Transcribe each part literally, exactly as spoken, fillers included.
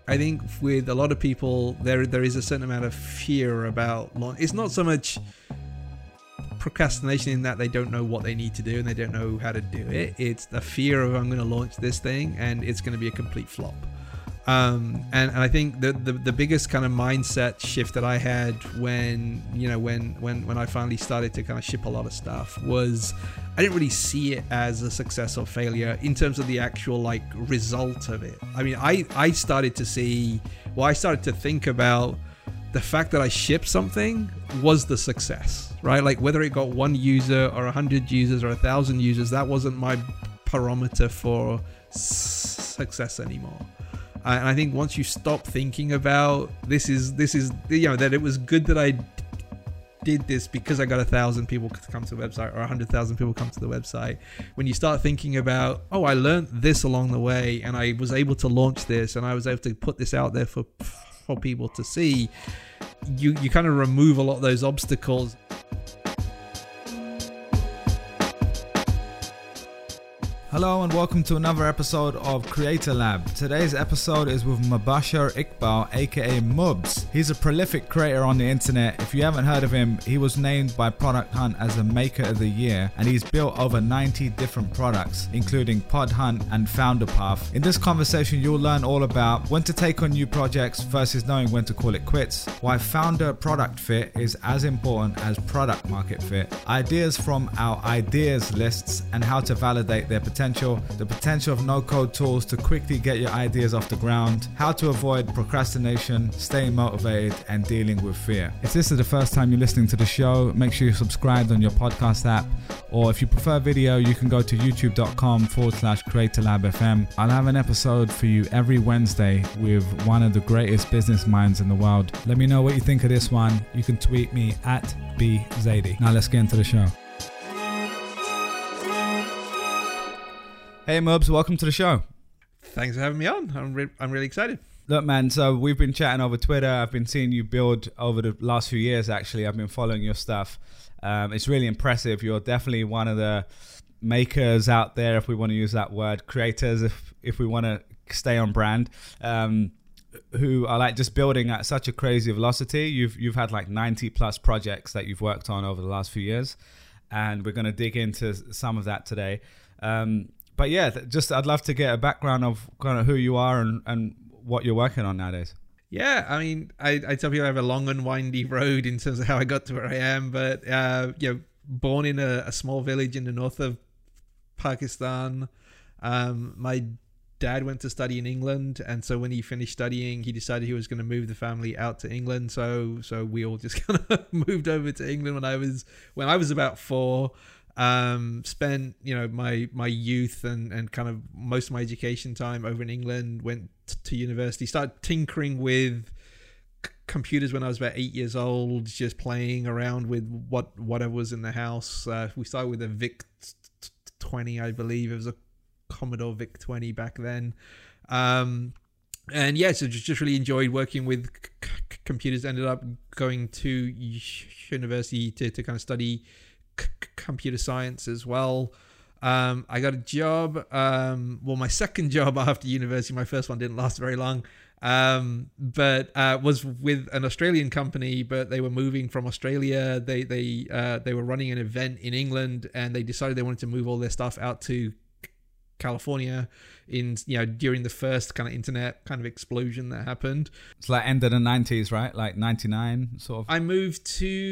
I think with a lot of people, there there is a certain amount of fear about launch. It's not so much procrastination in that they don't know what they need to do and they don't know how to do it. It's the fear of, I'm going to launch this thing and it's going to be a complete flop. Um, and, and I think the, the the biggest kind of mindset shift that I had when you know when when when I finally started to kind of ship a lot of stuff was I didn't really see it as a success or failure in terms of the actual like result of it. I mean, I I started to see, well, I started to think about the fact that I shipped something was the success, right? Like whether it got one user or a hundred users or a thousand users, that wasn't my barometer for success anymore. Uh, and I think once you stop thinking about this is this is you know that it was good that I d- did this because I got a thousand people to come to the website or a hundred thousand people come to the website. When you start thinking about, oh, I learned this along the way, and I was able to launch this, and I was able to put this out there for for people to see, you you kind of remove a lot of those obstacles. Hello and welcome to another episode of Creator Lab. Today's episode is with Mubashir Iqbal, aka Mubs. He's a prolific creator on the internet. If you haven't heard of him, he was named by Product Hunt as a Maker of the Year, and he's built over ninety different products, including Pod Hunt and Founder Path. In this conversation, you'll learn all about when to take on new projects versus knowing when to call it quits, why founder product fit is as important as product market fit, ideas from our ideas lists, and how to validate their potential. Potential, the potential of no-code tools to quickly get your ideas off the ground, how to avoid procrastination, staying motivated, and dealing with fear. If this is the first time you're listening to the show, make sure you're subscribed on your podcast app, or if you prefer video, you can go to youtube.com forward slash creatorlabfm. I'll have an episode for you every Wednesday with one of the greatest business minds in the world. Let me know what you think of this one. You can tweet me at B Zaidi. Now let's get into the show. Hey Mubs, welcome to the show. Thanks for having me on. I'm re- I'm really excited. Look, man, so we've been chatting over Twitter. I've been seeing you build over the last few years, actually. I've been following your stuff. Um, it's really impressive. You're definitely one of the makers out there, if we want to use that word, creators, if if we want to stay on brand, um, who are like just building at such a crazy velocity. You've you've had like ninety plus projects that you've worked on over the last few years, and we're going to dig into some of that today. Um, But yeah, just I'd love to get a background of kind of who you are and, and what you're working on nowadays. Yeah, I mean, I, I tell people I have a long and windy road in terms of how I got to where I am. But, uh, you know, born in a, a small village in the north of Pakistan. Um, my dad went to study in England. And so when he finished studying, he decided he was going to move the family out to England. So so we all just kind of moved over to England when I was when I was about four. Um, spent, you know, my, my youth and, and kind of most of my education time over in England, went t- to university, started tinkering with c- computers when I was about eight years old, just playing around with what, whatever was in the house. Uh, we started with a VIC twenty, I believe. It was a Commodore VIC twenty back then. Um, and yeah, so just, just really enjoyed working with c- c- computers, ended up going to university to, to kind of study computer science as well. Um, I got a job. Um, well, my second job after university, my first one didn't last very long, um, but uh, was with an Australian company. But they were moving from Australia. They they uh, they were running an event in England, and they decided they wanted to move all their stuff out to California in you know during the first kind of internet kind of explosion that happened. It's like end of the nineties, right? Like ninety-nine sort of. I moved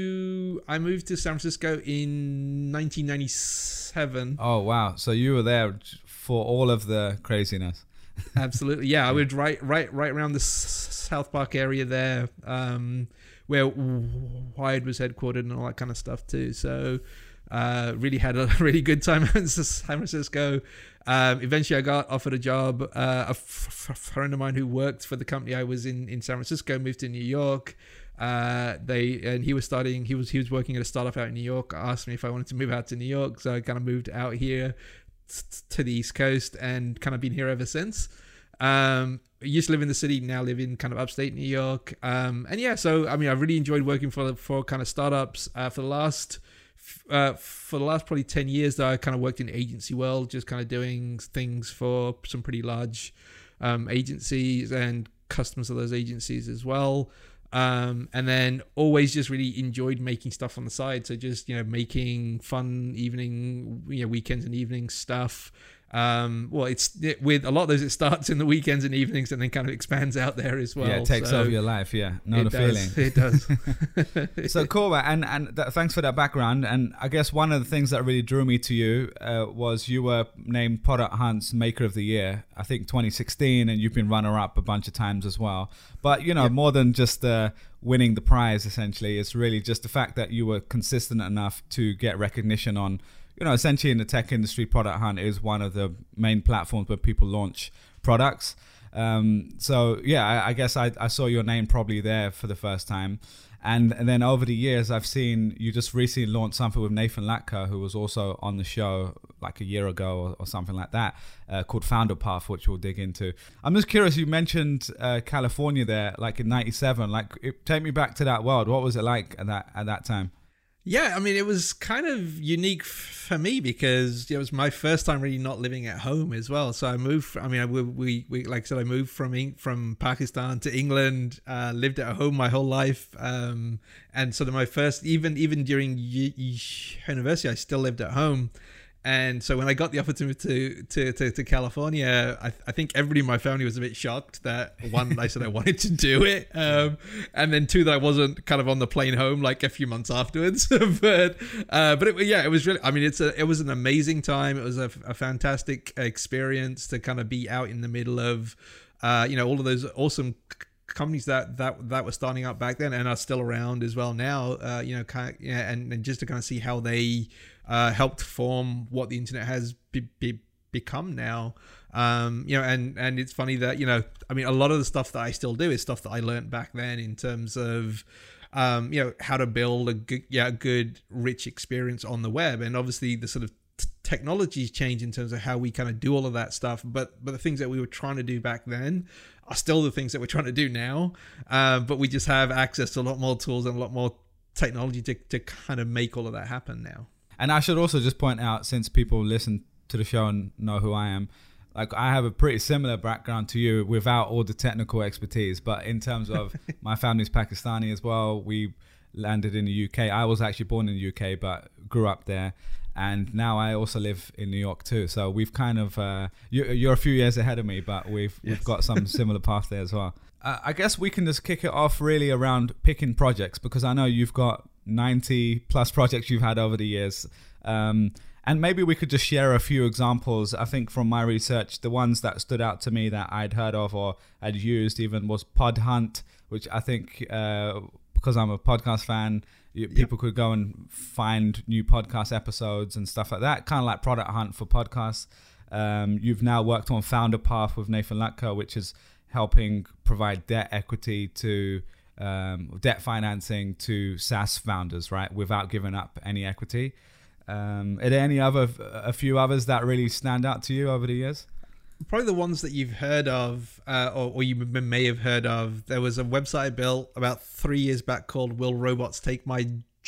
to I moved to San Francisco in nineteen ninety-seven. Oh wow. So you were there for all of the craziness. Absolutely. Yeah, I would right right right around the South Park area there, um, where Wired was headquartered and all that kind of stuff too. So uh, really had a really good time in San Francisco. Um, eventually, I got offered a job. Uh, a f- f- friend of mine who worked for the company I was in in San Francisco moved to New York. Uh, they and he was starting. He was he was working at a startup out in New York. Asked me if I wanted to move out to New York, so I kind of moved out here t- to the East Coast and kind of been here ever since. Um, I used to live in the city, now live in kind of upstate New York. Um, and yeah, so I mean, I really enjoyed working for for kind of startups. Uh, for the last. Uh, for the last probably ten years, though, I kind of worked in agency world, just kind of doing things for some pretty large um, agencies and customers of those agencies as well. Um, and then always just really enjoyed making stuff on the side. So just, you know, making fun evening, you know, weekends and evenings stuff. Um, well, it's it, with a lot of those, it starts in the weekends and evenings and then kind of expands out there as well. Yeah, it takes so over your life. Yeah, know the does, feeling. It does. So cool, man. and and th- thanks for that background. And I guess one of the things that really drew me to you uh, was you were named Product Hunt's Maker of the Year, I think twenty sixteen, and you've been runner-up a bunch of times as well. But you know, yep. more than just uh, winning the prize, essentially, it's really just the fact that you were consistent enough to get recognition on. You know, essentially in the tech industry, Product Hunt is one of the main platforms where people launch products. Um, so, yeah, I, I guess I, I saw your name probably there for the first time. And, and then over the years, I've seen you just recently launched something with Nathan Latka, who was also on the show like a year ago or, or something like that, uh, called Founder Path, which we'll dig into. I'm just curious, you mentioned uh, California there, like in ninety-seven. Like, it, take me back to that world. What was it like at that at that time? Yeah, I mean, it was kind of unique for me because it was my first time really not living at home as well. So I moved, I mean, we, we, we like I said, I moved from from Pakistan to England, uh, lived at home my whole life. Um, and sort of my first, even even during university, I still lived at home. And so when I got the opportunity to to, to, to California, I, I think everybody in my family was a bit shocked that, one, I said I wanted to do it, um, and then two, that I wasn't kind of on the plane home like a few months afterwards. but uh, but it, yeah, it was really, I mean, it's a it was an amazing time. It was a, a fantastic experience to kind of be out in the middle of, uh, you know, all of those awesome companies that that that were starting up back then and are still around as well now. Uh, you know, kind of, yeah, and, and just to kind of see how they. Uh, helped form what the internet has be, be, become now. Um, you know, and, and it's funny that, you know, I mean, a lot of the stuff that I still do is stuff that I learned back then in terms of, um, you know, how to build a good, yeah, good, rich experience on the web. And obviously the sort of t- technologies change in terms of how we kind of do all of that stuff. But, but the things that we were trying to do back then are still the things that we're trying to do now. Uh, but we just have access to a lot more tools and a lot more technology to, to kind of make all of that happen now. And I should also just point out, since people listen to the show and know who I am, like I have a pretty similar background to you without all the technical expertise. But in terms of my family's Pakistani as well, we landed in the U K. I was actually born in the U K, but grew up there. And now I also live in New York too. So we've kind of, uh, you, you're a few years ahead of me, but we've yes. we've got some similar path there as well. Uh, I guess we can just kick it off really around picking projects, because I know you've got ninety plus projects you've had over the years. Um, and maybe we could just share a few examples. I think from my research, the ones that stood out to me that I'd heard of or I'd used even was Pod Hunt, which I think, uh, because I'm a podcast fan, you, people yep. could go and find new podcast episodes and stuff like that, kind of like Product Hunt for podcasts. Um, you've now worked on Founder Path with Nathan Latka, which is helping provide debt equity to um, debt financing to SaaS founders, right, without giving up any equity. Um, are there any other, a few others that really stand out to you over the years? Probably the ones that you've heard of, uh, or, or you may have heard of. There was a website built about three years back called Will Robots Take My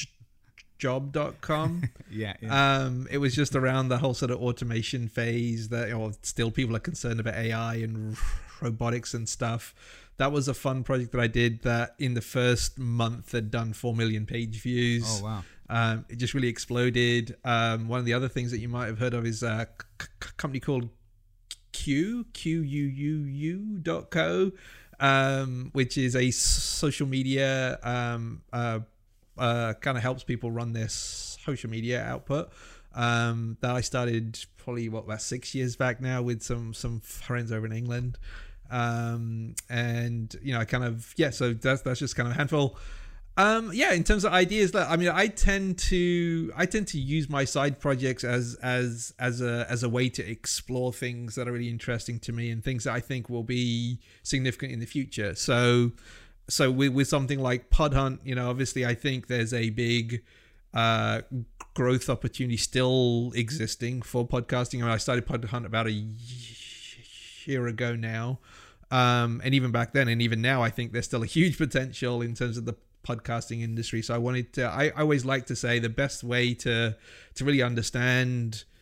Job dot com. yeah, yeah. Um, it was just around the whole sort of automation phase that, you know, still people are concerned about A I and robotics and stuff. That was a fun project that I did that in the first month had done four million page views. Oh, wow. Um, it just really exploded. Um, one of the other things that you might have heard of is a c- c- company called Q, Q U U U dot co, um, which is a social media, um, uh, uh, kind of helps people run their social media output. Um, that I started probably, what, about six years back now with some, some friends over in England. Um, and, you know, I kind of, yeah, so that's, that's just kind of a handful. Um, yeah, in terms of ideas, I mean, I tend to I tend to use my side projects as as as a as a way to explore things that are really interesting to me and things that I think will be significant in the future. So, so with with something like Pod Hunt, you know, obviously, I think there's a big uh, growth opportunity still existing for podcasting. I mean, I started Pod Hunt about a year ago now, um, and even back then, and even now, I think there's still a huge potential in terms of the podcasting industry. So I wanted to I, I always like to say the best way to to really understand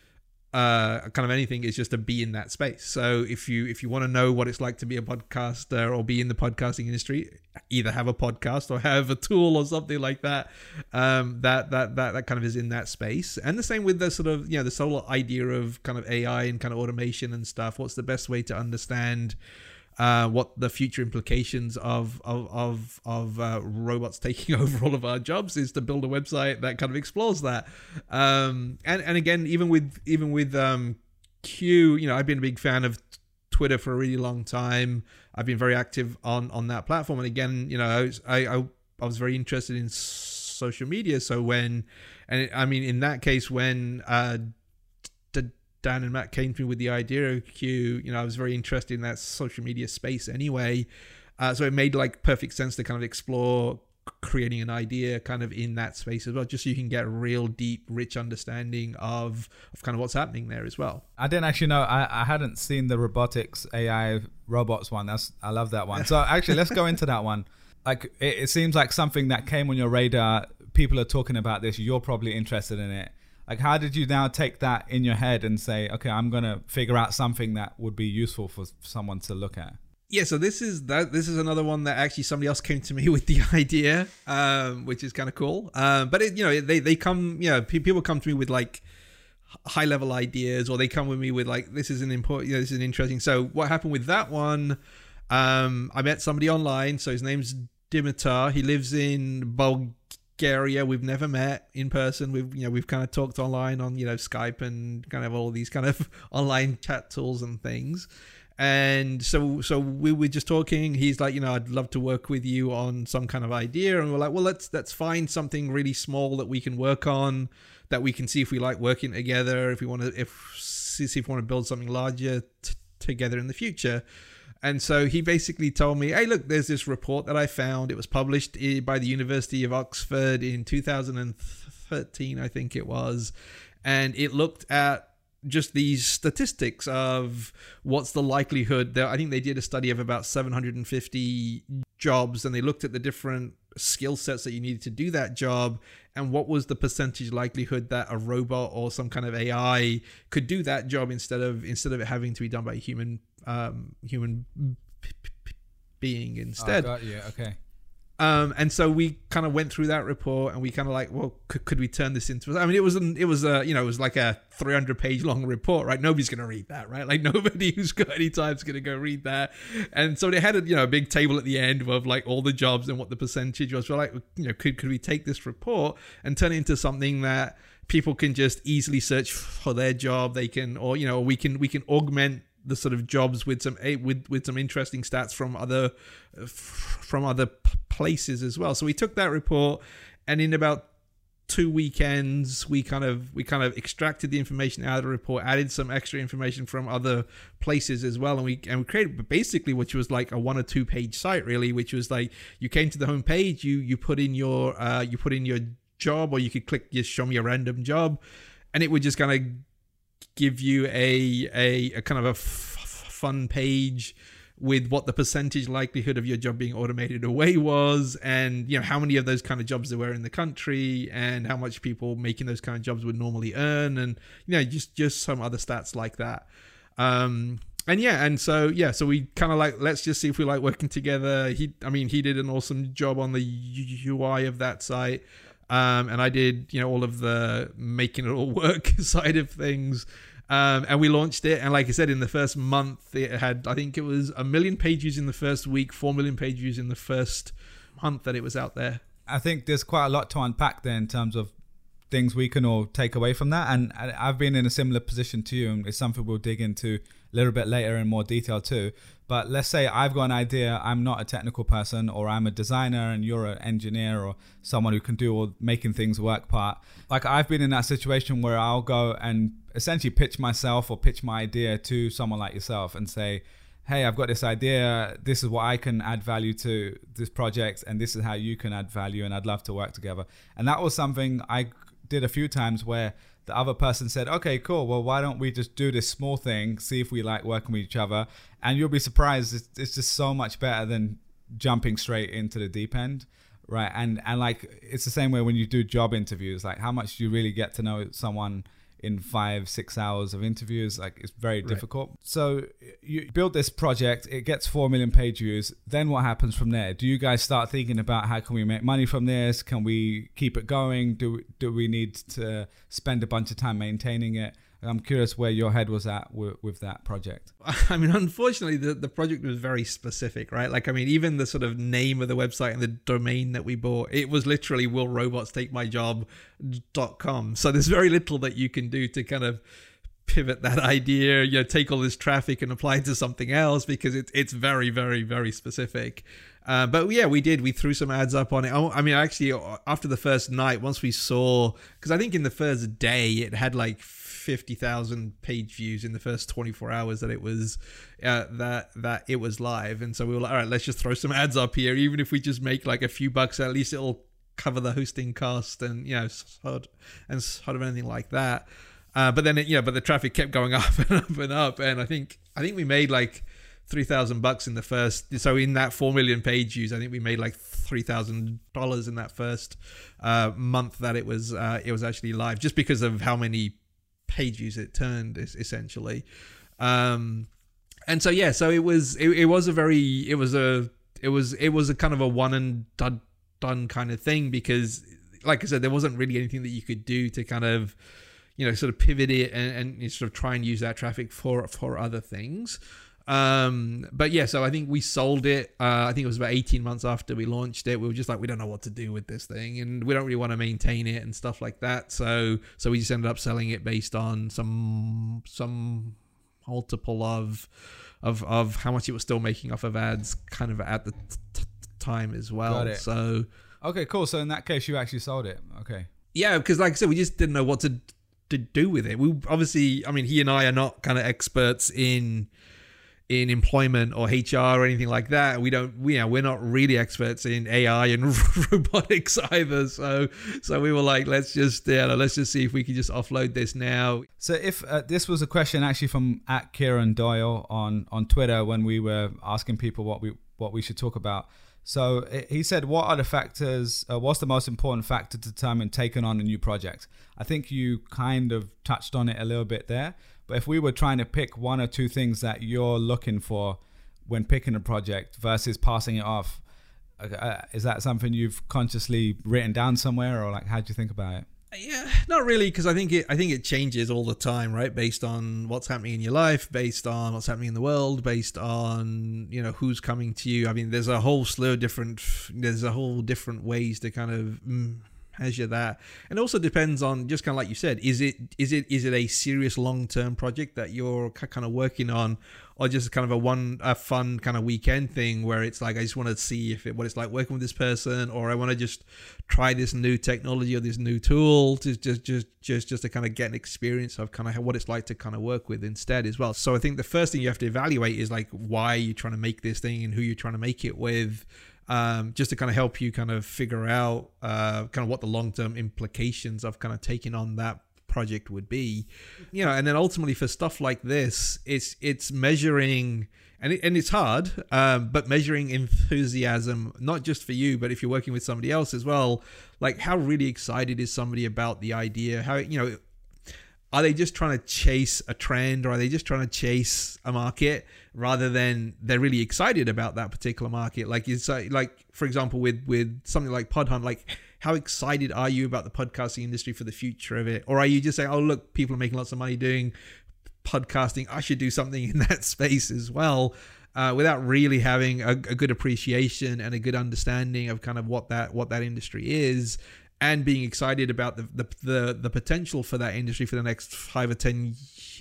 uh, kind of anything is just to be in that space. So if you if you want to know what it's like to be a podcaster or be in the podcasting industry, either have a podcast or have a tool or something like that. Um, that that that that kind of is in that space. And the same with the sort of, you know, this whole idea of kind of A I and kind of automation and stuff. What's the best way to understand Uh, what the future implications of of of, of uh, robots taking over all of our jobs is, to build a website that kind of explores that. Um, and and again, even with even with um, Q, you know, I've been a big fan of Twitter for a really long time. I've been very active on on that platform. And again, you know, I was I I, I was very interested in social media. So when, and it, I mean, in that case, when uh, Dan and Matt came to me with the idea of Q, you know, I was very interested in that social media space anyway. Uh, so it made like perfect sense to kind of explore creating an idea kind of in that space as well, just so you can get a real deep, rich understanding of, of kind of what's happening there as well. I didn't actually know, I, I hadn't seen the robotics A I robots one. That's, I love that one. So actually, let's go into that one. Like, it, it seems like something that came on your radar. People are talking about this. You're probably interested in it. Like, how did you now take that in your head and say, okay, I'm going to figure out something that would be useful for someone to look at? Yeah, so this is that. This is another one that actually somebody else came to me with the idea, um, which is kind of cool. Um, but, it, you know, they, they come, you know, people come to me with like high level ideas, or they come with me with like, this is an important, you know, this is an interesting. So what happened with that one, um, I met somebody online. So his name's Dimitar. He lives in Bulgaria. Area we've never met in person. We've you know we've kind of talked online on you know Skype and kind of all these kind of online chat tools and things. And so so we were just talking. He's like, you know, I'd love to work with you on some kind of idea. And we're like, well, let's let's find something really small that we can work on, that we can see if we like working together, if we want to if see if we want to build something larger t- together in the future. And so he basically told me, hey, look, there's this report that I found. It was published by the University of Oxford in two thousand thirteen, I think it was. And it looked at just these statistics of what's the likelihood that, I think they did a study of about seven hundred fifty jobs, and they looked at the different skill sets that you needed to do that job, and what was the percentage likelihood that a robot or some kind of A I could do that job instead of instead of it having to be done by a human um human being instead. Oh, got you. Okay. Um, and so we kind of went through that report, and we kind of like, well, could, could we turn this into? I mean, it was an, it was a you know it was like a three hundred page long report, right? Nobody's gonna read that, right? Like nobody who's got any time is gonna go read that. And so they had a you know a big table at the end of like all the jobs and what the percentage was. We're like, you know, could could we take this report and turn it into something that people can just easily search for their job? They can, or you know, we can we can augment the sort of jobs with some with with some interesting stats from other from other places as well. So we took that report, and in about two weekends we kind of we kind of extracted the information out of the report, added some extra information from other places as well, and we and we created basically which was like a one or two page site really, which was like you came to the home page, you you put in your uh you put in your job, or you could click just show me a random job, and it would just kind of give you a a, a kind of a f- fun page with what the percentage likelihood of your job being automated away was, and you know how many of those kind of jobs there were in the country, and how much people making those kind of jobs would normally earn, and you know just just some other stats like that. Um and yeah and so yeah so we kind of like, let's just see if we like working together. He I mean he did an awesome job on the U I of that site. Um, and I did, you know, all of the making it all work side of things. Um, and we launched it. And like I said, in the first month, it had, I think it was a million page views in the first week, four million page views in the first month that it was out there. I think there's quite a lot to unpack there in terms of things we can all take away from that. And I've been in a similar position to you, and it's something we'll dig into a little bit later in more detail too. But let's say I've got an idea, I'm not a technical person, or I'm a designer and you're an engineer or someone who can do all making things work part. Like I've been in that situation where I'll go and essentially pitch myself or pitch my idea to someone like yourself and say, hey, I've got this idea, this is what I can add value to this project, and this is how you can add value, and I'd love to work together. And that was something I did a few times where the other person said, okay, cool, well, why don't we just do this small thing, see if we like working with each other, and you'll be surprised, it's, it's just so much better than jumping straight into the deep end, right? And and like it's the same way when you do job interviews, like how much do you really get to know someone in five, six hours of interviews. Like, it's very Right. difficult. So you build this project, it gets four million page views. Then what happens from there? Do you guys start thinking about how can we make money from this? Can we keep it going? Do, do we need to spend a bunch of time maintaining it? I'm curious where your head was at with, with that project. I mean, unfortunately, the, the project was very specific, right? Like, I mean, even the sort of name of the website and the domain that we bought, it was literally will robots take my job dot com. So there's very little that you can do to kind of pivot that idea, you know, take all this traffic and apply it to something else, because it's it's very, very, very specific. Uh, but yeah, we did. We threw some ads up on it. I mean, actually, after the first night, once we saw, because I think in the first day it had like fifty thousand page views in the first twenty-four hours that it was uh, that that it was live, and so we were like, all right, let's just throw some ads up here, even if we just make like a few bucks, at least it'll cover the hosting cost and you know sort and sort of anything like that. Uh, but then it, you know, but the traffic kept going up and up and up, and I think I think we made like three thousand bucks in the first. So in that four million page views, I think we made like three thousand dollars in that first uh, month that it was uh, it was actually live, just because of how many page views it turned, essentially. Um, and so yeah, so it was it, it was a very it was a it was it was a kind of a one and done done kind of thing, because like I said, there wasn't really anything that you could do to kind of, you know, sort of pivot it and, and sort of try and use that traffic for for other things. Um, but yeah, so I think we sold it. Uh, I think it was about eighteen months after we launched it. We were just like, we don't know what to do with this thing, and we don't really want to maintain it and stuff like that. So, so we just ended up selling it based on some some multiple of of of how much it was still making off of ads, kind of at the t- t- time as well. Got it. So, okay, cool. So in that case, you actually sold it. Okay. yeah, because like I said, we just didn't know what to to do with it. We obviously, I mean, he and I are not kind of experts in. in employment or H R or anything like that. We don't, we, you know, we're not really experts in A I and robotics either. So, so we were like, let's just, yeah, let's just see if we can just offload this now. So if uh, this was a question actually from at Kieran Doyle on, on Twitter when we were asking people what we, what we should talk about. So he said, what are the factors, uh, what's the most important factor to determine taking on a new project? I think you kind of touched on it a little bit there. But if we were trying to pick one or two things that you're looking for when picking a project versus passing it off, uh, is that something you've consciously written down somewhere, or like how do you think about it? Yeah, not really, because I think it I think it changes all the time, right? Based on what's happening in your life, based on what's happening in the world, based on, you know, who's coming to you. I mean, there's a whole slew of different there's a whole different ways to kind of mm, measure that. And it also depends on, just kind of like you said, is it is it is it a serious long-term project that you're kind of working on, or just kind of a one a fun kind of weekend thing where it's like, I just want to see if it what it's like working with this person, or I want to just try this new technology or this new tool to just just just just to kind of get an experience of kind of what it's like to kind of work with instead as well. So I think the first thing you have to evaluate is like, why are you trying to make this thing and who you're trying to make it with. Um, just to kind of help you kind of figure out uh, kind of what the long-term implications of kind of taking on that project would be, you know. And then ultimately for stuff like this, it's it's measuring, and it, and it's hard, um, but measuring enthusiasm, not just for you, but if you're working with somebody else as well. Like, how really excited is somebody about the idea? How, you know, are they just trying to chase a trend, or are they just trying to chase a market rather than they're really excited about that particular market? Like, it's uh, like, for example, with, with something like Podhunt, like how excited are you about the podcasting industry for the future of it? Or are you just saying, oh, look, people are making lots of money doing podcasting, I should do something in that space as well, uh, without really having a, a good appreciation and a good understanding of kind of what that, what that industry is, and being excited about the, the the the potential for that industry for the next five or ten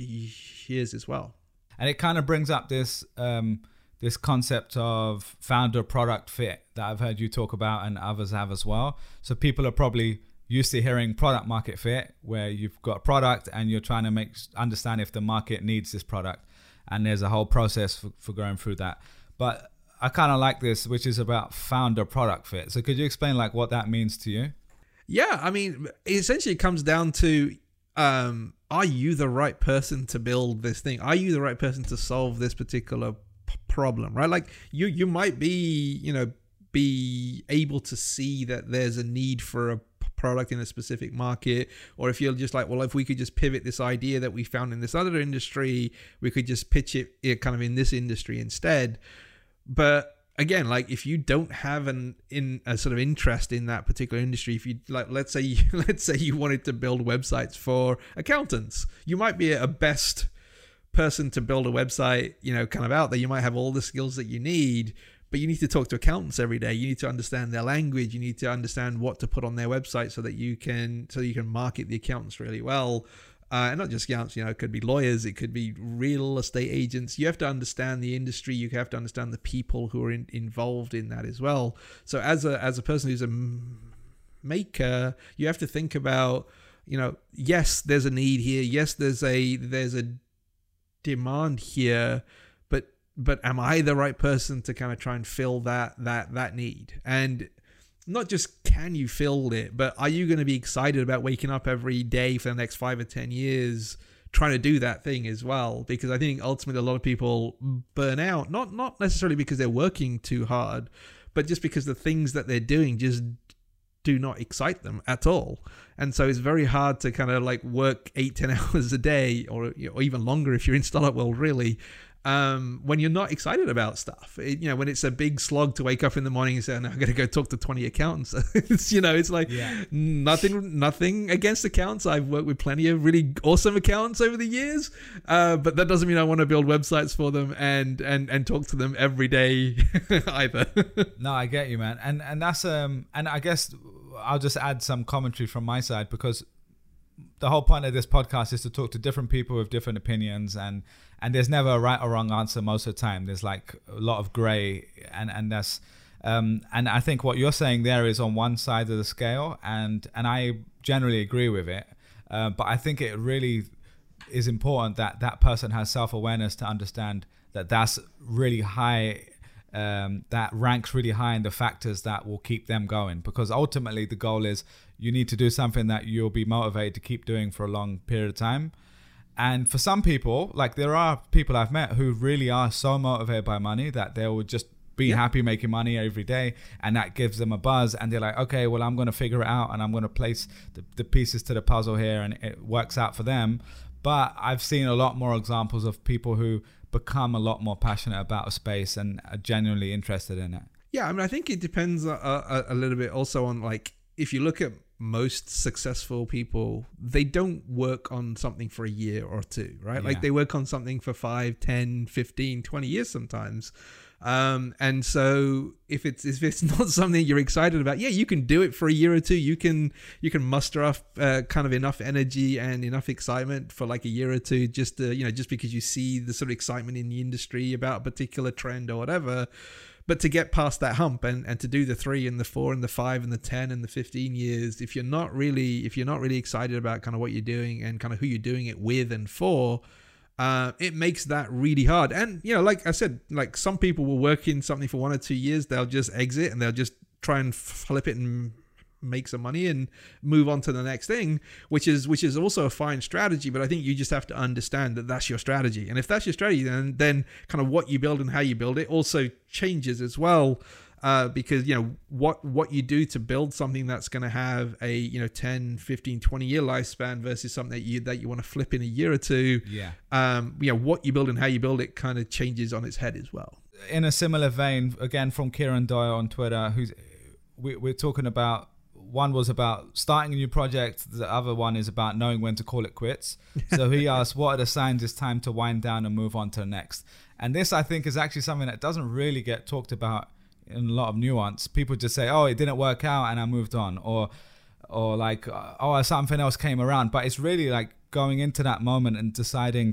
years as well. And it kind of brings up this um, this concept of founder product fit that I've heard you talk about and others have as well. So people are probably used to hearing product market fit, where you've got a product and you're trying to make understand if the market needs this product, and there's a whole process for, for going through that. But I kind of like this, which is about founder product fit. So could you explain like what that means to you? Yeah, I mean, it essentially comes down to, um, are you the right person to build this thing? Are you the right person to solve this particular p- problem, right? Like, you you might be, you know, be able to see that there's a need for a p- product in a specific market, or if you're just like, well, if we could just pivot this idea that we found in this other industry, we could just pitch it, it kind of in this industry instead. But again, like if you don't have an in a sort of interest in that particular industry, if you like, let's say you, let's say you wanted to build websites for accountants, you might be a best person to build a website, you know, kind of out there. You might have all the skills that you need, but you need to talk to accountants every day. You need to understand their language. You need to understand what to put on their website so that you can so you can market the accountants really well. Uh, and not just accountants, you know, it could be lawyers, it could be real estate agents. You have to understand the industry. You have to understand the people who are in, involved in that as well. So as a as a person who's a maker, you have to think about, you know, yes, there's a need here. Yes, there's a there's a demand here, but but am I the right person to kind of try and fill that that that need? And not just can you fill it, but are you going to be excited about waking up every day for the next five or ten years trying to do that thing as well? Because I think ultimately a lot of people burn out, not not necessarily because they're working too hard, but just because the things that they're doing just do not excite them at all. And so it's very hard to kind of like work eight, ten hours a day, or, you know, or even longer if you're in startup world, really, um, when you're not excited about stuff. It, you know, when it's a big slog to wake up in the morning and say, oh, no, I'm going to go talk to twenty accountants. It's, you know, it's like yeah. nothing, nothing against accountants. I've worked with plenty of really awesome accountants over the years, uh, but that doesn't mean I want to build websites for them and and and talk to them every day either. No, I get you, man, and and that's um, and I guess I'll just add some commentary from my side, because the whole point of this podcast is to talk to different people with different opinions, and and there's never a right or wrong answer most of the time. There's like a lot of gray, and and that's um and I think what you're saying there is on one side of the scale, and and I generally agree with it, uh, but I think it really is important that that person has self-awareness to understand that that's really high, um that ranks really high in the factors that will keep them going, because ultimately the goal is you need to do something that you'll be motivated to keep doing for a long period of time. And for some people, like there are people I've met who really are so motivated by money that they will just be yeah. happy making money every day, and that gives them a buzz, and they're like, okay, well, I'm going to figure it out, and I'm going to place the, the pieces to the puzzle here, and it works out for them. But I've seen a lot more examples of people who become a lot more passionate about a space and are genuinely interested in it. Yeah, I mean, I think it depends a, a, a little bit also on, like, if you look at most successful people, they don't work on something for a year or two, right? Yeah. Like they work on something for five, ten, fifteen, twenty years sometimes. Um, and so if it's if it's not something you're excited about, yeah, you can do it for a year or two. You can you can muster up uh, kind of enough energy and enough excitement for like a year or two, just to, you know, just because you see the sort of excitement in the industry about a particular trend or whatever. But to get past that hump and, and to do the three and the four and the five and the ten and the fifteen years, if you're not really if you're not really excited about kind of what you're doing and kind of who you're doing it with and for, uh, it makes that really hard. And, you know, like I said, like some people will work in something for one or two years, they'll just exit and they'll just try and flip it and make some money and move on to the next thing, which is which is also a fine strategy. But I think you just have to understand that that's your strategy, and if that's your strategy, then then kind of what you build and how you build it also changes as well, uh because, you know, what what you do to build something that's going to have a, you know, ten, fifteen, twenty year lifespan versus something that you that you want to flip in a year or two, yeah um you know, what you build and how you build it kind of changes on its head as well. In a similar vein, again from Kieran Doyle on Twitter, who's we, we're talking about, one was about starting a new project. The other one is about knowing when to call it quits. So he asked, what are the signs it's time to wind down and move on to the next? And this, I think, is actually something that doesn't really get talked about in a lot of nuance. People just say, oh, it didn't work out and I moved on. Or or like, oh, something else came around. But it's really like going into that moment and deciding,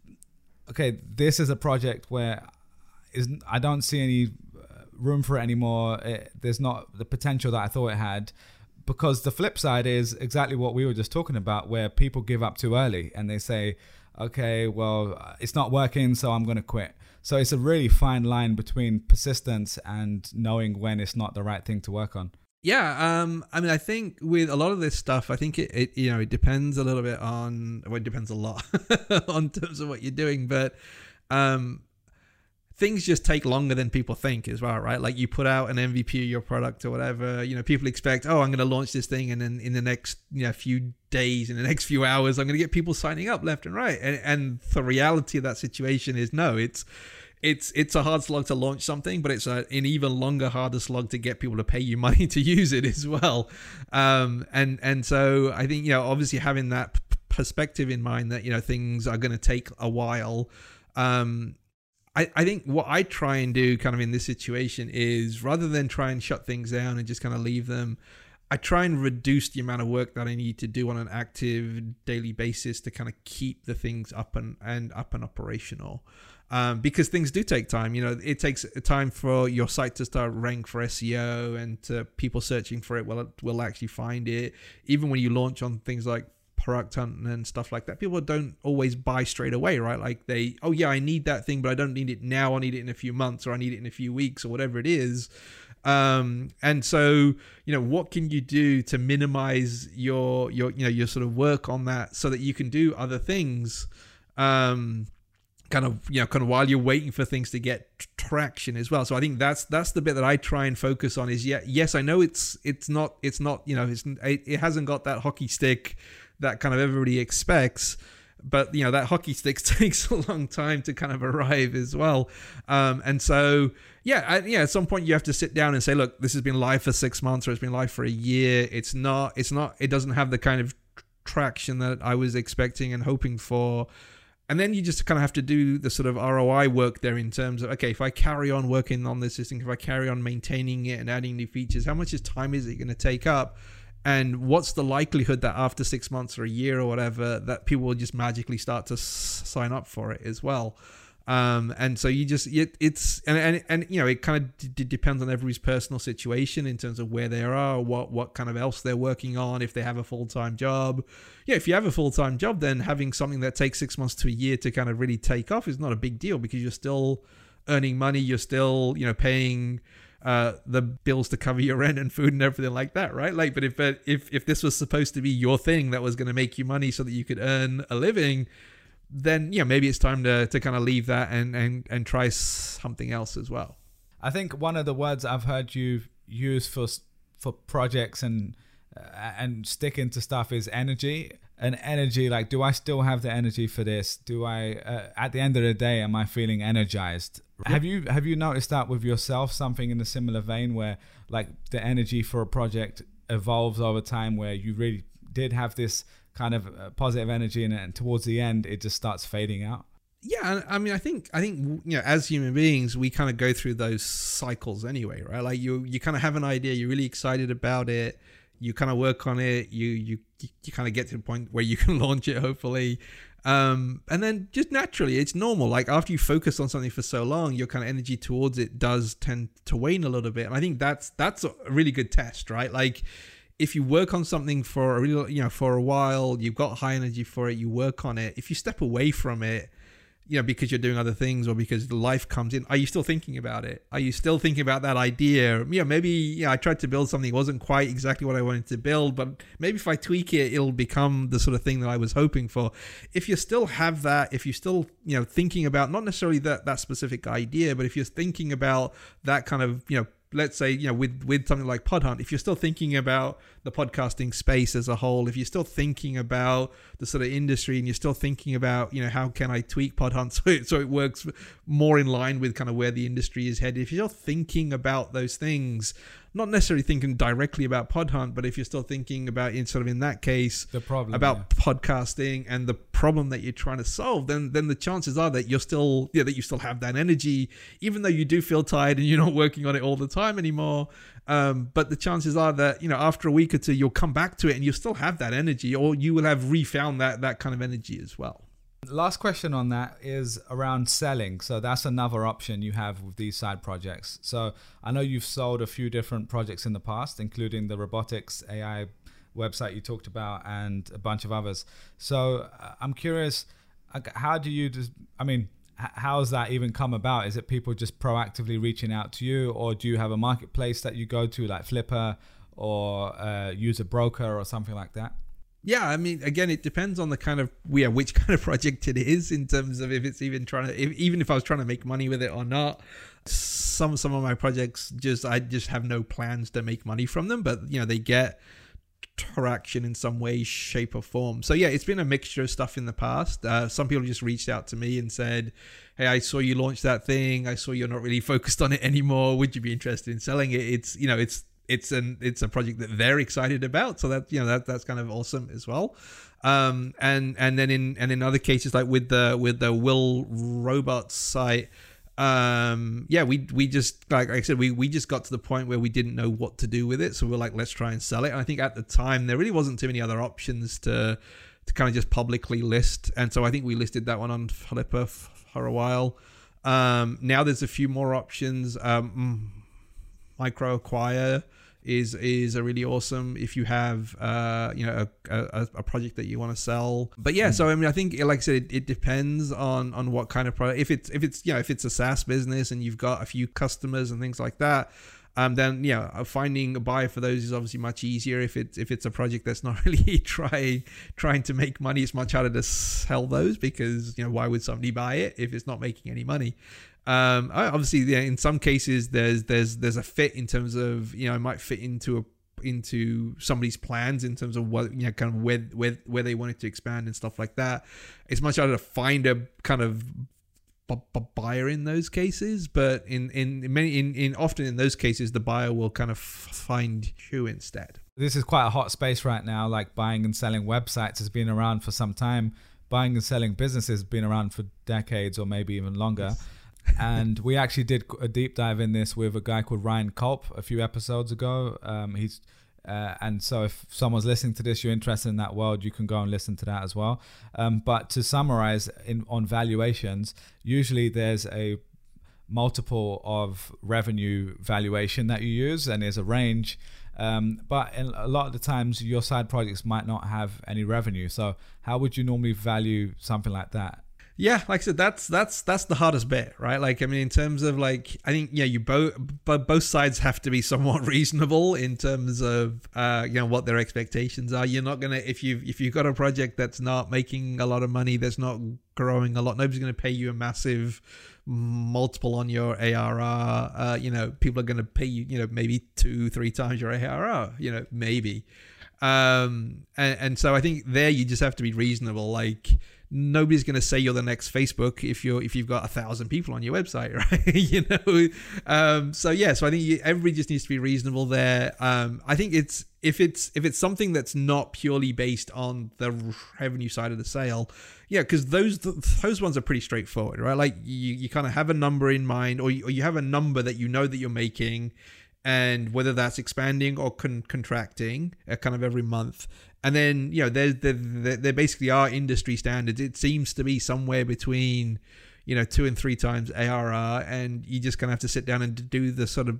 okay, this is a project where is I don't see any room for it anymore. It, there's not the potential that I thought it had. Because the flip side is exactly what we were just talking about, where people give up too early and they say, okay, well, it's not working, so I'm going to quit. So it's a really fine line between persistence and knowing when it's not the right thing to work on. Yeah, um, I mean, I think with a lot of this stuff, I think it, it you know, it depends a little bit on, well, it depends a lot on terms of what you're doing. But um, things just take longer than people think as well, right? Like you put out an M V P of your product or whatever, you know, people expect, oh, I'm going to launch this thing, and then in the next, you know, few days, in the next few hours, I'm going to get people signing up left and right. And, and the reality of that situation is, no, it's it's it's a hard slog to launch something, but it's a, an even longer, harder slog to get people to pay you money to use it as well. Um, and and so I think, you know, obviously having that p- perspective in mind that, you know, things are going to take a while. Um, I, I think what I try and do kind of in this situation is, rather than try and shut things down and just kind of leave them, I try and reduce the amount of work that I need to do on an active daily basis to kind of keep the things up and, and up and operational. Um, because things do take time. You know, it takes time for your site to start rank for S E O, and to people searching for it will will actually find it. Even when you launch on things like Product Hunt and stuff like that, people don't always buy straight away, right? Like they, oh yeah, I need that thing, but I don't need it now. I need it in a few months, or I need it in a few weeks, or whatever it is. Um, and so, you know, what can you do to minimize your, your, you know, your sort of work on that, so that you can do other things, um, kind of, you know, kind of while you're waiting for things to get t- traction as well. So I think that's, that's the bit that I try and focus on is, yeah, yes, I know it's, it's not, it's not, you know, it's, it, it hasn't got that hockey stick that kind of everybody expects, but you know, that hockey stick takes a long time to kind of arrive as well. Um, and so, yeah, I, yeah, at some point you have to sit down and say, look, this has been live for six months or it's been live for a year. It's not, it's not, it doesn't have the kind of traction that I was expecting and hoping for. And then you just kind of have to do the sort of R O I work there in terms of, okay, if I carry on working on this system, if I carry on maintaining it and adding new features, how much time is it going to take up? And what's the likelihood that after six months or a year or whatever, that people will just magically start to s- sign up for it as well? Um, and so you just, it, it's, and, and, and, you know, it kind of d- d- depends on everybody's personal situation in terms of where they are, what, what kind of else they're working on, if they have a full-time job. Yeah, if you have a full-time job, then having something that takes six months to a year to kind of really take off is not a big deal, because you're still earning money, you're still, you know, paying uh the bills to cover your rent and food and everything like that, right? Like, but if if if this was supposed to be your thing that was going to make you money so that you could earn a living, then yeah, maybe it's time to to kind of leave that and and and try something else as well. I think one of the words I've heard you use for for projects and uh, and sticking to stuff is energy. And energy, like, do I still have the energy for this? Do I, uh, at the end of the day, am I feeling energized? Yeah. Have you have you noticed that with yourself, something in a similar vein, where like the energy for a project evolves over time, where you really did have this kind of uh, positive energy in it, and towards the end it just starts fading out? Yeah, I mean, I think I think you know, as human beings, we kind of go through those cycles anyway, right? Like you you kind of have an idea, you're really excited about it, you kind of work on it, you you you kind of get to the point where you can launch it, hopefully, um, and then just naturally, it's normal. Like after you focus on something for so long, your kind of energy towards it does tend to wane a little bit. And I think that's that's a really good test, right? Like if you work on something for a real, you know, for a while, you've got high energy for it, you work on it. If you step away from it, you know, because you're doing other things or because life comes in, are you still thinking about it? Are you still thinking about that idea? Yeah, maybe, yeah, I tried to build something, it wasn't quite exactly what I wanted to build, but maybe if I tweak it, it'll become the sort of thing that I was hoping for. If you still have that, if you're still, you know, thinking about not necessarily that, that specific idea, but if you're thinking about that kind of, you know, let's say, you know, with, with something like Pod Hunt, if you're still thinking about the podcasting space as a whole, if you're still thinking about the sort of industry and you're still thinking about, you know, how can I tweak Pod Hunt so it, so it works more in line with kind of where the industry is headed, if you're still thinking about those things, not necessarily thinking directly about Pod Hunt, but if you're still thinking about, in sort of in that case, the problem about yeah. podcasting and the problem that you're trying to solve, then then the chances are that you're still, yeah, that you still have that energy, even though you do feel tired and you're not working on it all the time anymore. Um, but the chances are that, you know, after a week or two, you'll come back to it and you'll still have that energy, or you will have refound that that kind of energy as well. Last question on that is around selling. So that's another option you have with these side projects. So I know you've sold a few different projects in the past, including the robotics A I website you talked about and a bunch of others. So uh, I'm curious, how do you just, I mean, how has that even come about? Is it people just proactively reaching out to you, or do you have a marketplace that you go to like Flipper, or uh, use a broker or something like that? Yeah, I mean, again, it depends on the kind of yeah, which kind of project it is in terms of if it's even trying to, if, even if I was trying to make money with it or not. Some some of my projects just I just have no plans to make money from them, but you know they get traction in some way, shape, or form. So yeah, it's been a mixture of stuff in the past. Uh, some people just reached out to me and said, "Hey, I saw you launch that thing. I saw you're not really focused on it anymore. Would you be interested in selling it?" It's you know it's it's an it's a project that they're excited about. So that you know that that's kind of awesome as well. Um, and and then in and in other cases like with the with the Will Robots site. Um, yeah, we we just like I said, we we just got to the point where we didn't know what to do with it, so we're like, let's try and sell it. And I think at the time there really wasn't too many other options to to kind of just publicly list, and so I think we listed that one on Flippa for a while. Um, now there's a few more options. Um, Micro Acquire is is a really awesome if you have uh you know a, a, a project that you want to sell. But yeah, so I mean I think like I said it, it depends on on what kind of product. If it's if it's you know if it's a SaaS business and you've got a few customers and things like that, um then you know finding a buyer for those is obviously much easier. If it's if it's a project that's not really trying trying to make money, it's much harder to sell those because you know why would somebody buy it if it's not making any money? Um, obviously, yeah, in some cases, there's there's there's a fit in terms of you know it might fit into a into somebody's plans in terms of what you know kind of where where where they wanted to expand and stuff like that. It's much harder to find a kind of b- b- buyer in those cases, but in in many in, in often in those cases, the buyer will kind of find you instead. This is quite a hot space right now. Like buying and selling websites has been around for some time. Buying and selling businesses has been around for decades or maybe even longer. Yes. And we actually did a deep dive in this with a guy called Ryan Culp a few episodes ago. Um, he's uh, and so if someone's listening to this, you're interested in that world, you can go and listen to that as well. Um, but to summarize in on valuations, usually there's a multiple of revenue valuation that you use, and there's a range. Um, but in a lot of the times, your side projects might not have any revenue. So how would you normally value something like that? Yeah, like I said, that's that's that's the hardest bit, right? Like, I mean, in terms of like, I think yeah, you both, but both sides have to be somewhat reasonable in terms of uh, you know what their expectations are. You're not gonna if you if you've got a project that's not making a lot of money, that's not growing a lot, nobody's gonna pay you a massive multiple on your A R R. Uh, you know, people are gonna pay you, you know, maybe two, three times your A R R. You know, maybe. Um, and, and so I think there you just have to be reasonable, like. Nobody's going to say you're the next Facebook if you're if you've got a thousand people on your website, right? you know, um, so yeah. So I think you, everybody just needs to be reasonable there. Um, I think it's if it's if it's something that's not purely based on the revenue side of the sale, yeah, because those those ones are pretty straightforward, right? Like you you kind of have a number in mind, or you, or you have a number that you know that you're making, and whether that's expanding or con- contracting, uh, kind of every month. And then, you know, there, there, there basically are industry standards. It seems to be somewhere between, you know, two and three times A R R, and you just kind of have to sit down and do the sort of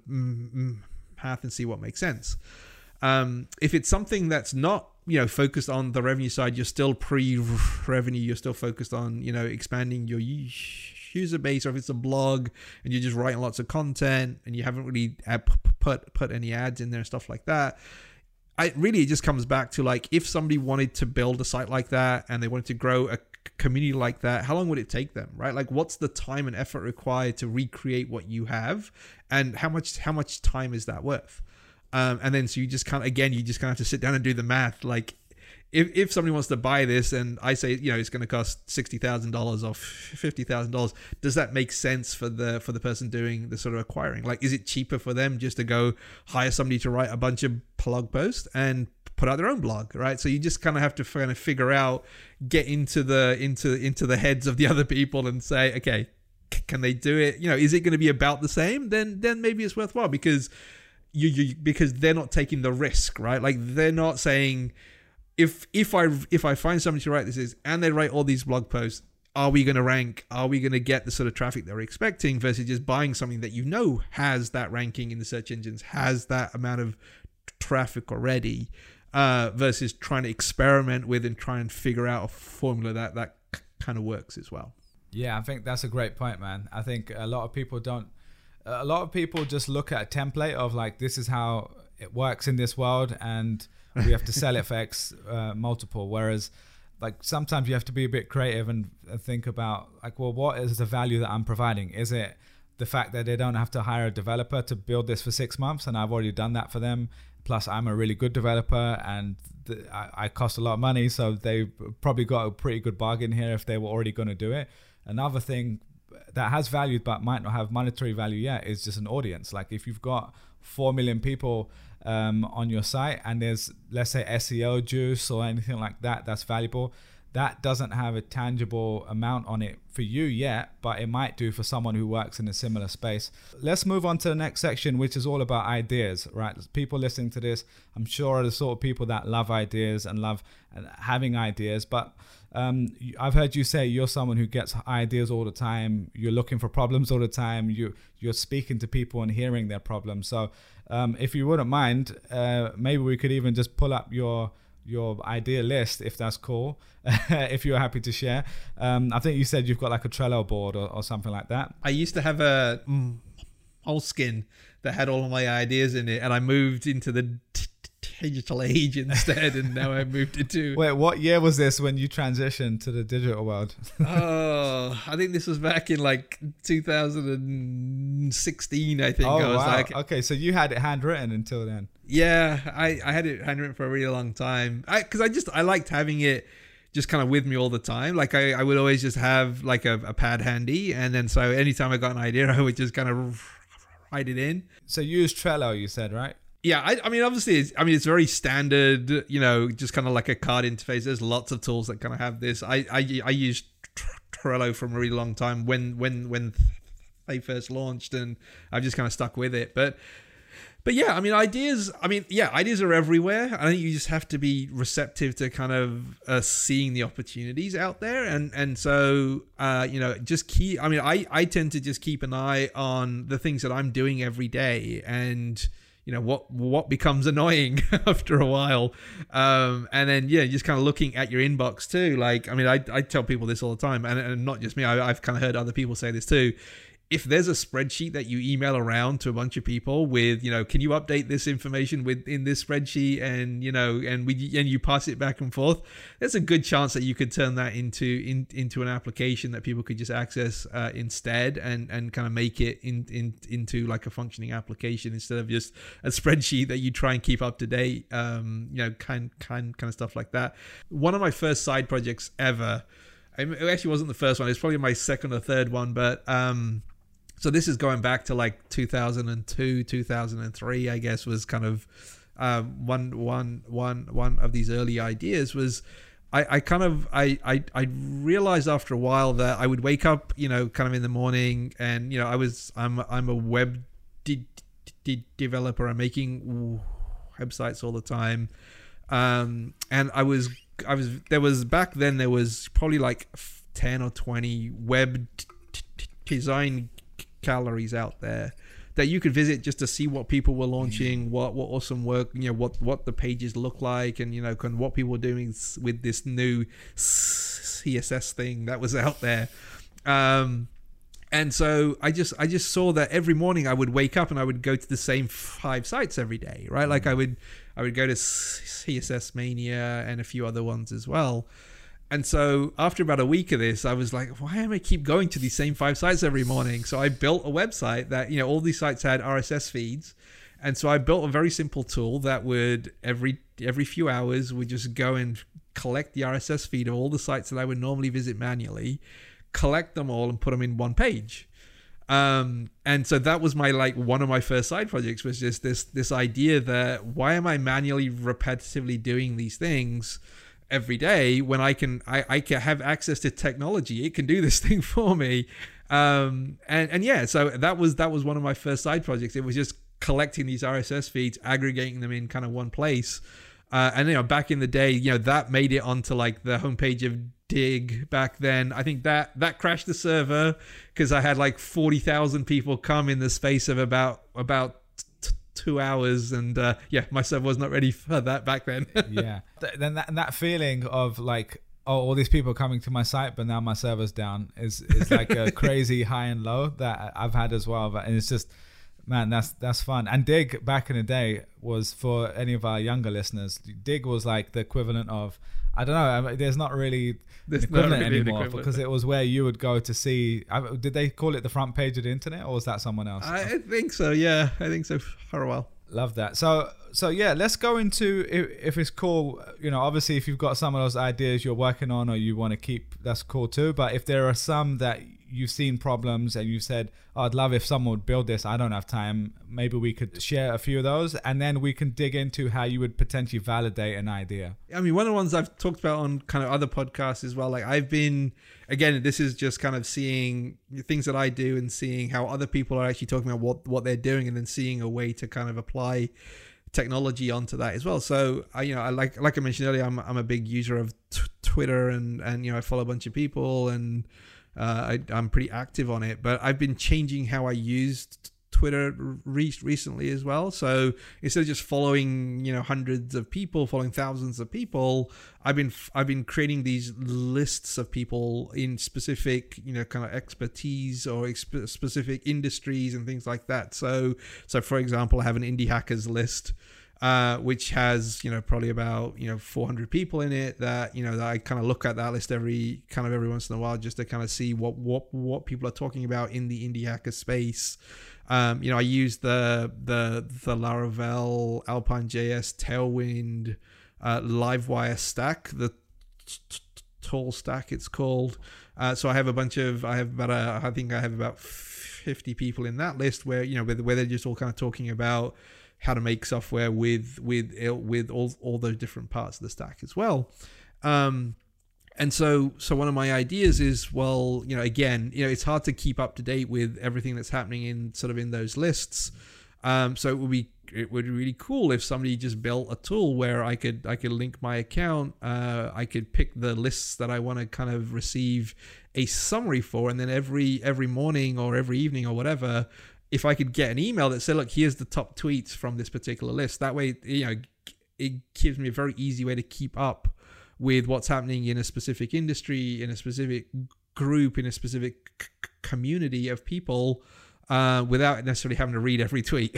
math and see what makes sense. Um, if it's something that's not, you know, focused on the revenue side, you're still pre-revenue, you're still focused on, you know, expanding your user base, or if it's a blog and you're just writing lots of content and you haven't really put put any ads in there and stuff like that. I really, it just comes back to like, if somebody wanted to build a site like that and they wanted to grow a community like that, how long would it take them, right? Like, what's the time and effort required to recreate what you have, and how much how much time is that worth? Um, and then so you just kind of, again, you just kind of have to sit down and do the math. Like, if if somebody wants to buy this and I say, you know, it's going to cost sixty thousand dollars or fifty thousand dollars, does that make sense for the for the person doing the sort of acquiring? Like, is it cheaper for them just to go hire somebody to write a bunch of blog posts and put out their own blog, right? So you just kind of have to kind of figure out, get into the into into the heads of the other people and say, okay, c- can they do it? You know, is it going to be about the same? Then then maybe it's worthwhile, because you, you because they're not taking the risk, right? Like, they're not saying, If if I if I find somebody to write this is and they write all these blog posts, are we going to rank? Are we going to get the sort of traffic they're expecting? Versus just buying something that you know has that ranking in the search engines, has that amount of traffic already, uh, versus trying to experiment with and try and figure out a formula that that kind of works as well. Yeah, I think that's a great point, man. I think a lot of people don't. A lot of people just look at a template of like, this is how it works in this world and we have to sell it for X uh, multiple. Whereas like sometimes you have to be a bit creative and, and think about like, well, what is the value that I'm providing? Is it the fact that they don't have to hire a developer to build this for six months and I've already done that for them? Plus I'm a really good developer and the, I, I cost a lot of money. So they probably got a pretty good bargain here if they were already going to do it. Another thing that has value but might not have monetary value yet is just an audience. Like if you've got four million people um, on your site and there's, let's say, S E O juice or anything like that that's valuable, that doesn't have a tangible amount on it for you yet, but it might do for someone who works in a similar space. Let's move on to the next section, which is all about ideas, right? People listening to this, I'm sure, are the sort of people that love ideas and love having ideas, but um, I've heard you say you're someone who gets ideas all the time. You're looking for problems all the time. You, you're speaking to people and hearing their problems. So um, if you wouldn't mind, uh, maybe we could even just pull up your your idea list, if that's cool, if you're happy to share. Um, I think you said you've got like a Trello board or, or something like that. I used to have a mm, Moleskine that had all of my ideas in it, and I moved into the t- digital age instead, and now I moved into... Wait, what year was this when you transitioned to the digital world? Oh, I think this was back in like two thousand sixteen, I think. Oh, I was wow. like, okay, so you had it handwritten until then. Yeah, I, I had it handwritten for a really long time. I Because I just, I liked having it just kind of with me all the time. Like I, I would always just have like a, a pad handy. And then so anytime I got an idea, I would just kind of write it in. So you use Trello, you said, right? Yeah, I, I mean, obviously, it's, I mean, it's very standard, you know, just kind of like a card interface. There's lots of tools that kind of have this. I, I, I used Trello from a really long time when, when, when they first launched, and I've just kind of stuck with it. But, but yeah, I mean, ideas, I mean, yeah, ideas are everywhere. I think you just have to be receptive to kind of uh, seeing the opportunities out there. And, and so, uh, you know, just keep, I mean, I, I tend to just keep an eye on the things that I'm doing every day, and, you know, what what becomes annoying after a while. Um, and then, yeah, just kind of looking at your inbox too. Like, I mean, I, I tell people this all the time, and, and not just me, I, I've kind of heard other people say this too. If there's a spreadsheet that you email around to a bunch of people with, you know, can you update this information within this spreadsheet, and, you know, and we and you pass it back and forth, there's a good chance that you could turn that into in, into an application that people could just access uh, instead, and and kind of make it in, in into like a functioning application instead of just a spreadsheet that you try and keep up to date. Um, you know, kind kind kind of stuff like that. One of my first side projects ever. It actually wasn't the first one. It's probably my second or third one, but um. So this is going back to like two thousand two, two thousand three, I guess, was kind of um, one, one, one, one of these early ideas was I, I kind of, I, I, I realized after a while that I would wake up, you know, kind of in the morning, and, you know, I was, I'm, I'm a web de- de- developer. I'm making websites all the time. Um, and I was, I was, there was back then, there was probably like ten or twenty web t- t- design calories out there that you could visit just to see what people were launching, what what awesome work, you know, what what the pages look like, and, you know, kind of what people were doing with this new C S S thing that was out there. Um, and so I just I just saw that every morning I would wake up and I would go to the same five sites every day, right? Like I would I would go to C S S Mania and a few other ones as well. And so after about a week of this, I was like, why am I keep going to these same five sites every morning? So I built a website that, you know, all these sites had R S S feeds. And so I built a very simple tool that would every every few hours would just go and collect the R S S feed of all the sites that I would normally visit manually, collect them all and put them in one page. Um, and so that was my, like, one of my first side projects was just this, this idea that why am I manually repetitively doing these things every day when I can I, I can have access to technology? It can do this thing for me. Um, and, and yeah, so that was that was one of my first side projects. It was just collecting these R S S feeds, aggregating them in kind of one place. Uh, and, you know, back in the day, you know, that made it onto like the homepage of Dig back then. I think that that crashed the server because I had like forty thousand people come in the space of about about two hours, and uh yeah my server was not ready for that back then. Yeah, then that, that feeling of like, oh, all these people coming to my site but now my server's down is is like a crazy high and low that I've had as well. But and it's just Man, that's that's fun. And Dig back in the day was, for any of our younger listeners, Dig was like the equivalent of, I don't know, I mean, there's not really There's an equivalent not really an anymore equivalent. because it was where you would go to see. I- Did they call it the front page of the internet, or was that someone else? I think so. Yeah, I think so for a while. Love that. So so yeah, let's go into if, if it's cool. You know, obviously, if you've got some of those ideas you're working on or you want to keep, that's cool too. But if there are some that you've seen problems and you've said, oh, I'd love if someone would build this, I don't have time, maybe we could share a few of those, and then we can dig into how you would potentially validate an idea. I mean, one of the ones I've talked about on kind of other podcasts as well, like I've been, again, this is just kind of seeing things that I do and seeing how other people are actually talking about what, what they're doing, and then seeing a way to kind of apply technology onto that as well. So I, you know, I like, like I mentioned earlier, I'm, I'm a big user of t- Twitter and, and, you know, I follow a bunch of people, and uh, I, I'm pretty active on it, but I've been changing how I used Twitter re- recently as well. So instead of just following, you know, hundreds of people, following thousands of people, I've been I've been creating these lists of people in specific, you know, kind of expertise or exp- specific industries and things like that. So so for example, I have an indie hackers list, uh, which has, you know, probably about, you know, four hundred people in it that, you know, that I kind of look at that list every kind of every once in a while just to kind of see what what what people are talking about in the indie hacker space. Um, you know, I use the the the Laravel, Alpine J S, Tailwind, uh, Livewire stack, the t- t- tall stack it's called. Uh, so I have a bunch of, I have about a, I think I have about fifty people in that list where, you know, where, where they're just all kind of talking about how to make software with with with all all those different parts of the stack as well. Um, And so, so one of my ideas is, well, you know, again, you know, it's hard to keep up to date with everything that's happening in sort of in those lists. Um, so it would be, it would be really cool if somebody just built a tool where I could, I could link my account. Uh, I could pick the lists that I want to kind of receive a summary for, and then every every morning or every evening or whatever, if I could get an email that said, look, here's the top tweets from this particular list. That way, you know, it gives me a very easy way to keep up with what's happening in a specific industry, in a specific group, in a specific c- community of people, uh, without necessarily having to read every tweet.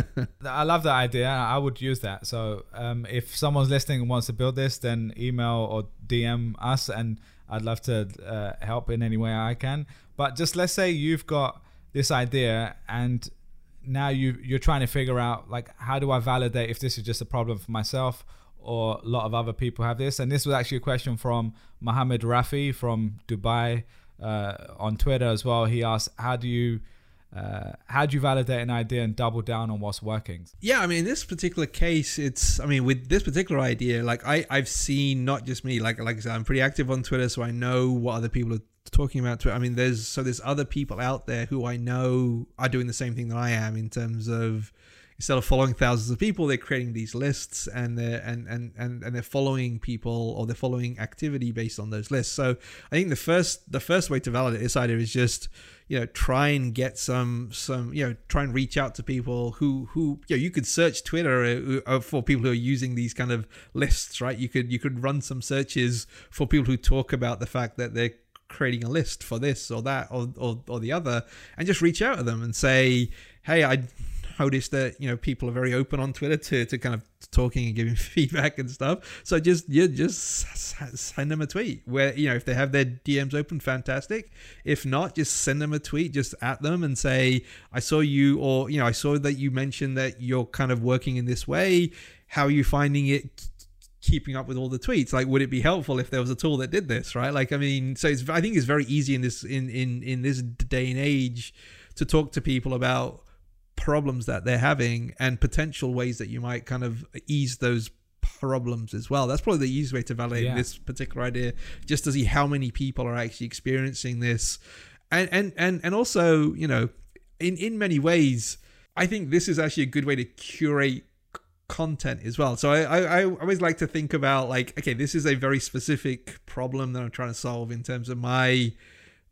I love that idea. I would use that. So um, if someone's listening and wants to build this, then email or D M us, and I'd love to uh, help in any way I can. But just let's say you've got this idea, and now you, you're trying to figure out, like, how do I validate if this is just a problem for myself, or a lot of other people have this? And this was actually a question from Mohammed Rafi from Dubai uh, on Twitter as well. He asked, how do you uh, how do you validate an idea and double down on what's working? Yeah, I mean, in this particular case, it's, I mean, with this particular idea, like I, I've seen not just me, like like I said, I'm pretty active on Twitter, so I know what other people are talking about Twitter. I mean, there's, so there's other people out there who I know are doing the same thing that I am, in terms of, instead of following thousands of people, they're creating these lists, and they're and, and, and, and they're following people, or they're following activity based on those lists. So I think the first the first way to validate this idea is just, you know, try and get some some you know try and reach out to people who who you know, you could search Twitter for people who are using these kind of lists, right? You could you could run some searches for people who talk about the fact that they're creating a list for this or that or or, or the other, and just reach out to them and say, hey, I noticed that, you know, people are very open on Twitter to, to kind of talking and giving feedback and stuff. So just you just send them a tweet where, you know, if they have their D Ms open, fantastic. If not, just send them a tweet, just at them and say, I saw you, or, you know, I saw that you mentioned that you're kind of working in this way. How are you finding it keeping up with all the tweets? Like, would it be helpful if there was a tool that did this, right? Like, I mean, so it's, I think it's very easy in this, in, in, in this day and age to talk to people about problems that they're having and potential ways that you might kind of ease those problems as well. That's probably the easiest way to validate yeah. this particular idea, just to see how many people are actually experiencing this. And and and, and also, you know, in, in many ways, I think this is actually a good way to curate content as well. So I, I, I always like to think about, like, okay, this is a very specific problem that I'm trying to solve in terms of my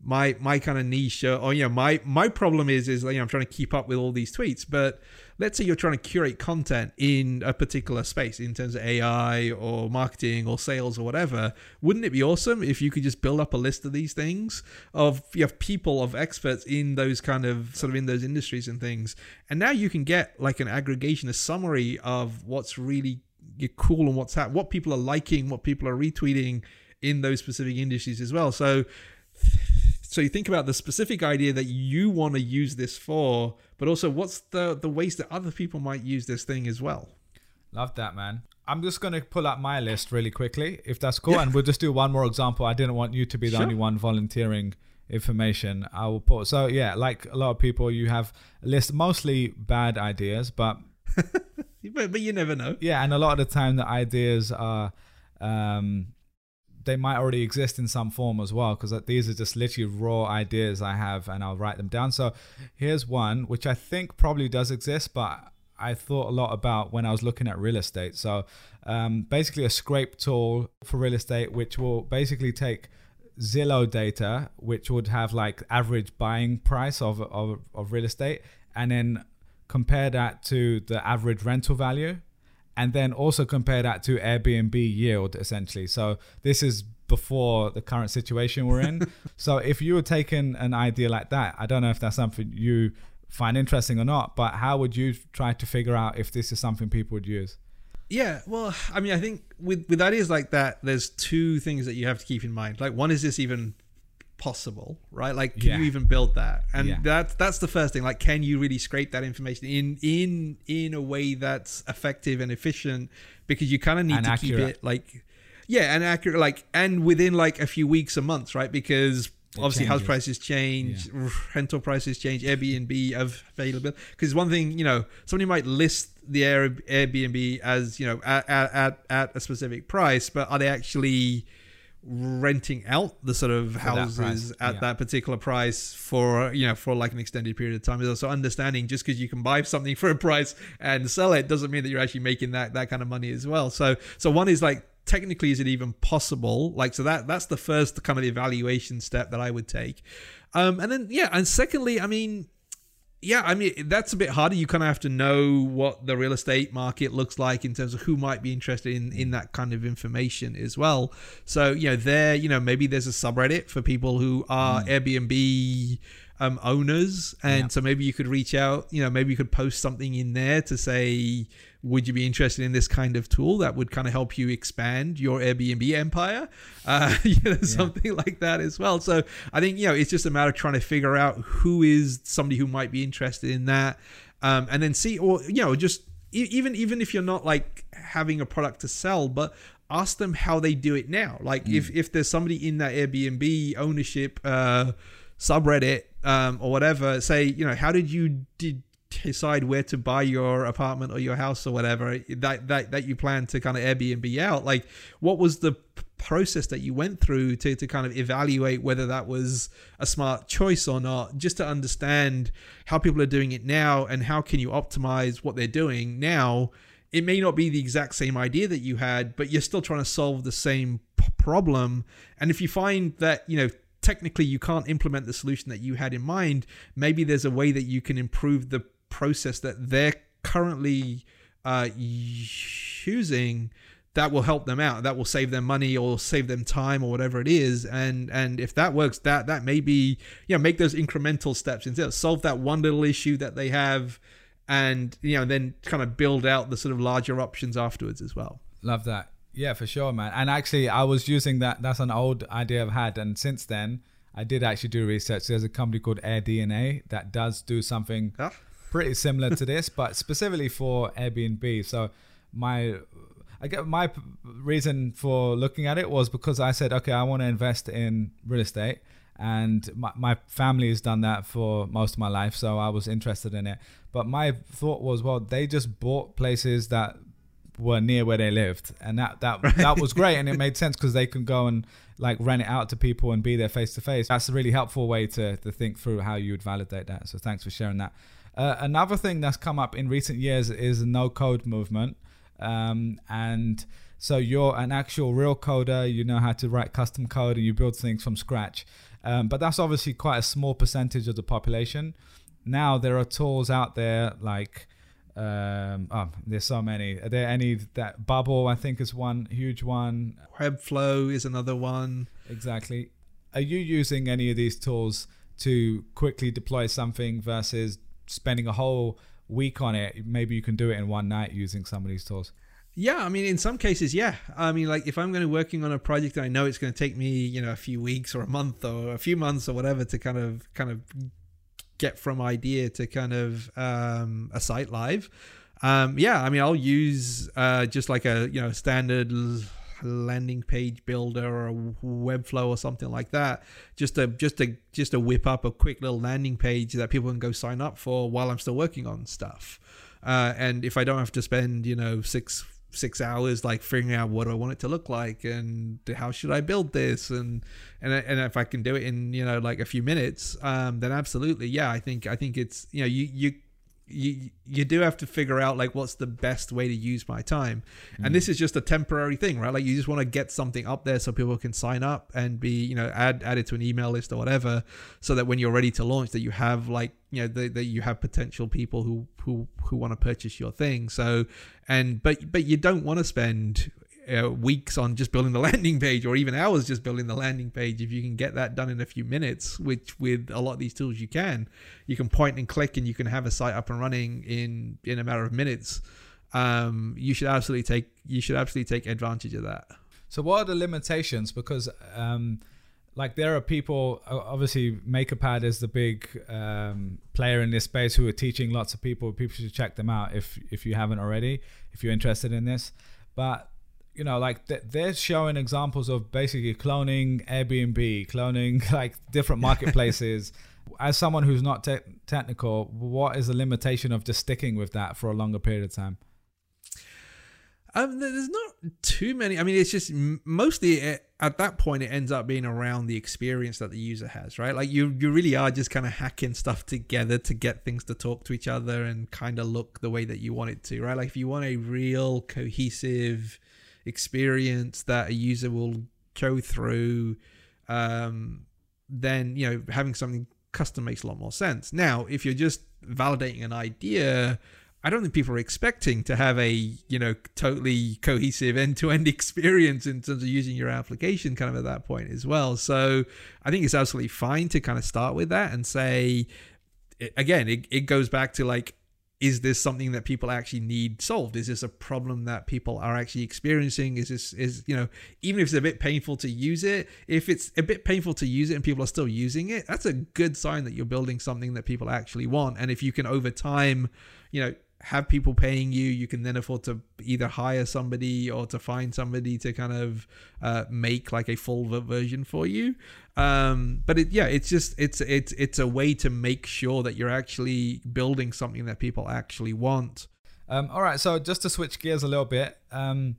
my my kind of niche, or, or you know, my my problem is is you know, I'm trying to keep up with all these tweets. But let's say you're trying to curate content in a particular space in terms of A I or marketing or sales or whatever. Wouldn't it be awesome if you could just build up a list of these things, of you have people, of experts in those kind of sort of in those industries and things, and now you can get like an aggregation, a summary of what's really cool and what's happening, what people are liking, what people are retweeting in those specific industries as well. So So you think about the specific idea that you want to use this for, but also what's the, the ways that other people might use this thing as well. Love that, man. I'm just going to pull up my list really quickly, if that's cool. Yeah. And we'll just do one more example. I didn't want you to be the Sure. only one volunteering information. I will put. So yeah, like a lot of people, you have a list, mostly bad ideas, but... but, but you never know. Yeah, and a lot of the time the ideas are... Um, they might already exist in some form as well, because these are just literally raw ideas I have, and I'll write them down. So here's one, which I think probably does exist, but I thought a lot about when I was looking at real estate. So um, basically a scrape tool for real estate, which will basically take Zillow data, which would have like average buying price of, of, of real estate, and then compare that to the average rental value. And then also compare that to Airbnb yield, essentially. So this is before the current situation we're in. So if you were taking an idea like that, I don't know if that's something you find interesting or not, but how would you try to figure out if this is something people would use? Yeah, well, I mean, I think with, with ideas like that, there's two things that you have to keep in mind. Like, one, is this even possible, right? Like, can Yeah. you even build that? And Yeah. that's that's the first thing. Like, can you really scrape that information in in in a way that's effective and efficient? Because you kind of need And to accurate. keep it like, yeah, and accurate, like, and within like a few weeks or months, right? Because It obviously house changes. prices change, rental prices change, Airbnb availability. Because one thing, you know, somebody might list the Air, Airbnb as, you know, at, at at a specific price, but are they actually renting out the sort of that houses price, at yeah. that particular price for, you know, for like an extended period of time? Is also understanding just because you can buy something for a price and sell it doesn't mean that you're actually making that that kind of money as well. So so one is like, technically, is it even possible? Like, so that that's the first kind of evaluation step that I would take. Um, and then, yeah. And secondly, I mean, yeah, I mean, that's a bit harder. You kind of have to know what the real estate market looks like in terms of who might be interested in, in that kind of information as well. So, you know, there, you know, maybe there's a subreddit for people who are mm. Airbnb um, owners. And yeah. so maybe you could reach out, you know, maybe you could post something in there to say, would you be interested in this kind of tool that would kind of help you expand your Airbnb empire? Uh, you know, yeah. something like that as well. So I think, you know, it's just a matter of trying to figure out who is somebody who might be interested in that. Um, and then see, or, you know, just even, even if you're not like having a product to sell, but ask them how they do it now. Like mm. if, if there's somebody in that Airbnb ownership uh, subreddit um, or whatever, say, you know, how did you did, decide where to buy your apartment or your house or whatever that that, that you plan to kind of Airbnb out? Like, what was the p- process that you went through to, to kind of evaluate whether that was a smart choice or not, just to understand how people are doing it now and how can you optimize what they're doing now. It may not be the exact same idea that you had, but you're still trying to solve the same p- problem. And if you find that, you know, technically you can't implement the solution that you had in mind, maybe there's a way that you can improve the process that they're currently uh, using that will help them out, that will save them money or save them time or whatever it is. And and if that works, that that may be, you know, make those incremental steps instead of solve that one little issue that they have, and, you know, then kind of build out the sort of larger options afterwards as well. Love that. Yeah, for sure, man. And actually, I was using that. That's an old idea I've had. And since then, I did actually do research. There's a company called AirDNA that does do something huh? pretty similar to this, but specifically for Airbnb. So my I get my reason for looking at it was because I said, okay, I want to invest in real estate. And my, my family has done that for most of my life. So I was interested in it. But my thought was, well, they just bought places that were near where they lived, and that that right. that was great, and it made sense because they can go and like rent it out to people and be there face to face. That's a really helpful way to to think through how you would validate that. So thanks for sharing that. Uh, another thing that's come up in recent years is the no code movement, um, and so you're an actual real coder. You know how to write custom code and you build things from scratch. Um, but that's obviously quite a small percentage of the population. Now there are tools out there like, um, oh, there's so many. Are there any that Bubble, I think, is one huge one. Webflow is another one. Exactly. Are you using any of these tools to quickly deploy something versus spending a whole week on it? Maybe you can do it in one night using some of these tools. Yeah, I mean, in some cases, yeah. I mean, like if I'm going to be working on a project and I know it's going to take me, you know, a few weeks or a month or a few months or whatever to kind of kind of get from idea to kind of um, a site live. Um, yeah, I mean, I'll use uh, just like a, you know, standard landing page builder or a Webflow or something like that, just to just to just to whip up a quick little landing page that people can go sign up for while I'm still working on stuff. Uh, and if I don't have to spend, you know, six six hours like figuring out what do I want it to look like and how should I build this, and and and if I can do it in, you know, like a few minutes, um, then absolutely, yeah. I think I think it's, you know, you you. You you do have to figure out like what's the best way to use my time, mm. and this is just a temporary thing, right? Like you just want to get something up there so people can sign up and be, you know, add add it to an email list or whatever, so that when you're ready to launch, that you have like, you know, that that you have potential people who who who want to purchase your thing. So and but but you don't want to spend Uh, weeks on just building the landing page, or even hours just building the landing page. If you can get that done in a few minutes, which with a lot of these tools you can, you can point and click and you can have a site up and running in in a matter of minutes. Um, you should absolutely take you should absolutely take advantage of that. So what are the limitations? Because um, like there are people, obviously MakerPad is the big um, player in this space who are teaching lots of people. People should check them out if if you haven't already, if you're interested in this. But you know, like they're showing examples of basically cloning Airbnb, cloning like different marketplaces. As someone who's not te- technical, what is the limitation of just sticking with that for a longer period of time? Um, there's not too many. I mean, it's just mostly at that point, it ends up being around the experience that the user has, right? Like you, you really are just kind of hacking stuff together to get things to talk to each other and kind of look the way that you want it to, right? Like if you want a real cohesive experience that a user will go through, um, then, you know, having something custom makes a lot more sense. Now, if you're just validating an idea, I don't think people are expecting to have a, you know, totally cohesive end-to-end experience in terms of using your application kind of at that point as well. So I think it's absolutely fine to kind of start with that and say, again, it, it goes back to like, is this something that people actually need solved? Is this a problem that people are actually experiencing? Is this, is, you know, even if it's a bit painful to use it, if it's a bit painful to use it and people are still using it, that's a good sign that you're building something that people actually want. And if you can over time, you know, have people paying you, you can then afford to either hire somebody or to find somebody to kind of uh, make like a full version for you. Um, but it, yeah, it's just, it's, it's, it's a way to make sure that you're actually building something that people actually want. Um, all right. So just to switch gears a little bit, um,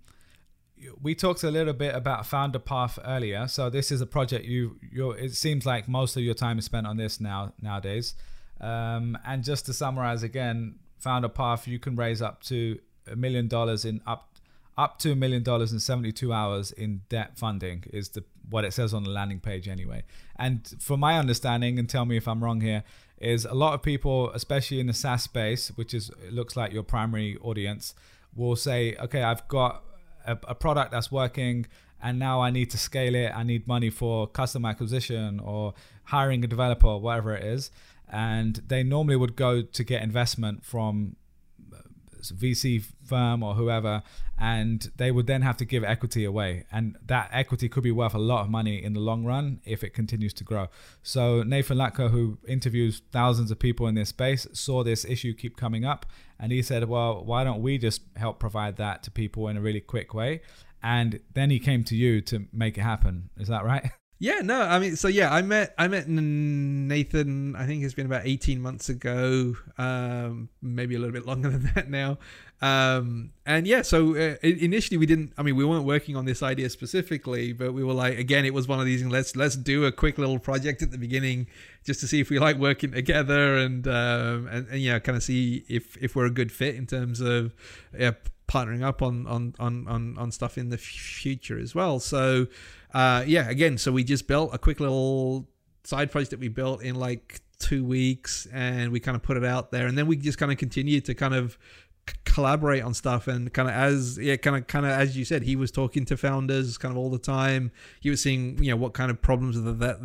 we talked a little bit about Founder Path earlier. So this is a project you, you're, it seems like most of your time is spent on this now nowadays. Um, and just to summarize again, Founder Path, you can raise up to a million dollars in up up to a million dollars in seventy-two hours in debt funding is the what it says on the landing page anyway. And from my understanding, and tell me if I'm wrong here, is a lot of people, especially in the SaaS space, which is it looks like your primary audience, will say, okay, I've got a, a product that's working and now I need to scale it. I need money for customer acquisition or hiring a developer or whatever it is. And they normally would go to get investment from a V C firm or whoever, and they would then have to give equity away. And that equity could be worth a lot of money in the long run if it continues to grow. So Nathan Latka, who interviews thousands of people in this space, saw this issue keep coming up. And he said, well, why don't we just help provide that to people in a really quick way? And then he came to you to make it happen. Is that right? Yeah, no, I mean, so yeah, I met I met Nathan, I think it's been about eighteen months ago, um, maybe a little bit longer than that now. Um, and yeah, so uh, initially we didn't, I mean, we weren't working on this idea specifically, but we were like, again, it was one of these, let's let's do a quick little project at the beginning just to see if we like working together and, um, and, and yeah, kind of see if, if we're a good fit in terms of yeah, partnering up on, on, on, on, on stuff in the future as well. So, Uh, yeah, again, so we just built a quick little side project that we built in like two weeks, and we kind of put it out there, and then we just kind of continued to kind of c- collaborate on stuff. And kind of as yeah kind of kind of as you said, he was talking to founders kind of all the time. He was seeing, you know, what kind of problems that that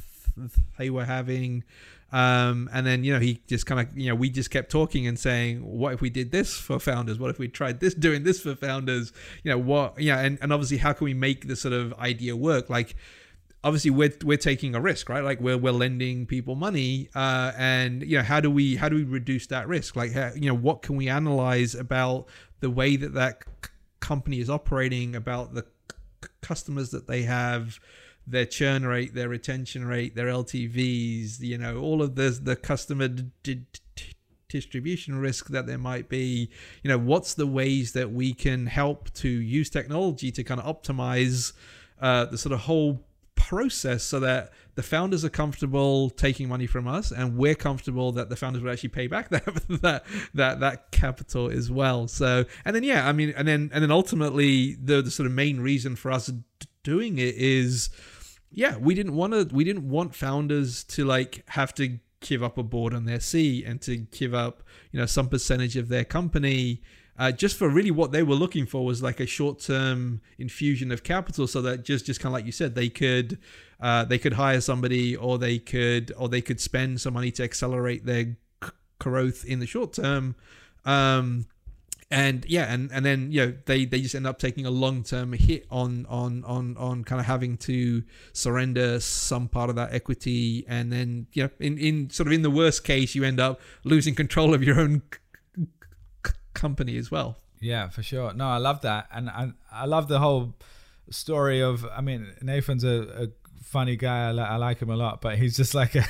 they were having. Um, and then, you know, he just kind of, you know, we just kept talking and saying, what if we did this for founders? What if we tried this, doing this for founders? You know, what, yeah. And, and obviously, how can we make this sort of idea work? Like, obviously we're, we're taking a risk, right? Like we're, we're lending people money. Uh, and, you know, how do we, how do we reduce that risk? Like, how, you know, what can we analyze about the way that that c- company is operating, about the c- customers that they have, their churn rate, their retention rate, their L T Vs, you know, all of this, the customer d- d- distribution risk that there might be. You know, what's the ways that we can help to use technology to kind of optimize uh, the sort of whole process so that the founders are comfortable taking money from us, and we're comfortable that the founders would actually pay back that that that that capital as well. So, and then yeah, I mean, and then and then ultimately the the sort of main reason for us doing it is, yeah, we didn't want to we didn't want founders to like have to give up a board on their seat and to give up, you know, some percentage of their company uh, just for really what they were looking for was like a short-term infusion of capital, so that just just kind of like you said, they could uh, they could hire somebody, or they could or they could spend some money to accelerate their growth in the short term. Um, And yeah, and, and then, you know, they, they just end up taking a long-term hit on on on on kind of having to surrender some part of that equity. And then, you know, in, in sort of in the worst case, you end up losing control of your own c- c- company as well. Yeah, for sure. No, I love that. And I, I love the whole story of, I mean, Nathan's a, a funny guy. I, li- I like him a lot, but he's just like a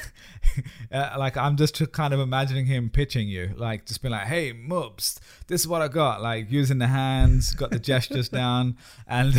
like I'm just kind of imagining him pitching you, like just being like, hey Mubs, this is what I got, like using the hands, got the gestures down. And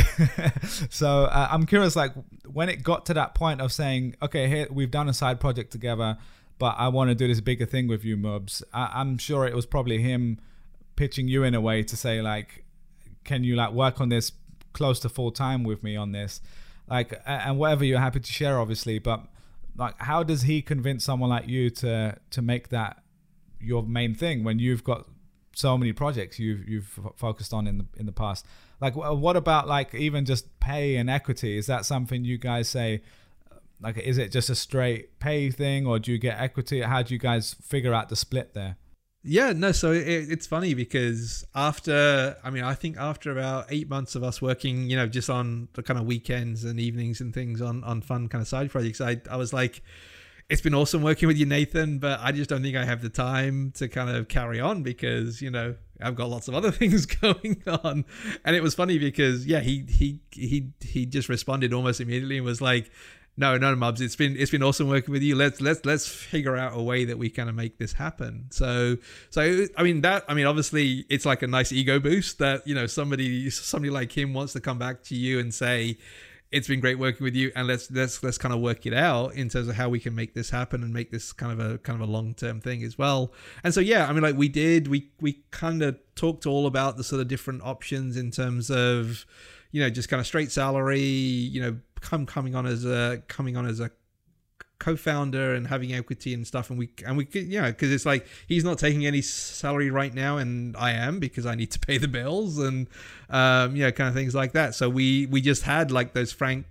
so uh, I'm curious, like when it got to that point of saying, okay, here we've done a side project together, but I want to do this bigger thing with you, Mubs. I- I'm sure it was probably him pitching you in a way to say like, can you like work on this close to full time with me on this? Like, and whatever you're happy to share, obviously, but like, how does he convince someone like you to to make that your main thing when you've got so many projects you've you've focused on in the in the past? Like, what about like even just pay and equity? Is that something you guys say? Like, is it just a straight pay thing, or do you get equity? How do you guys figure out the split there? Yeah, no, so it, it's funny because after, I mean, I think after about eight months of us working, you know, just on the kind of weekends and evenings and things on, on fun kind of side projects, I, I was like, it's been awesome working with you, Nathan, but I just don't think I have the time to kind of carry on because, you know, I've got lots of other things going on. And it was funny because, yeah, he, he, he, he just responded almost immediately and was like, No, no, Mubs. It's been it's been awesome working with you. Let's let's let's figure out a way that we kind of make this happen. So so I mean that I mean obviously it's like a nice ego boost that, you know, somebody somebody like him wants to come back to you and say, it's been great working with you, and let's let's let's kind of work it out in terms of how we can make this happen and make this kind of a kind of a long term thing as well. And so yeah, I mean like we did we we kind of talked all about the sort of different options in terms of, you know, just kind of straight salary, you know, come coming on as a coming on as a co-founder and having equity and stuff, and we and we could, you know, because it's like he's not taking any salary right now, and I am because I need to pay the bills and um, you know, kind of things like that. So we we just had like those frank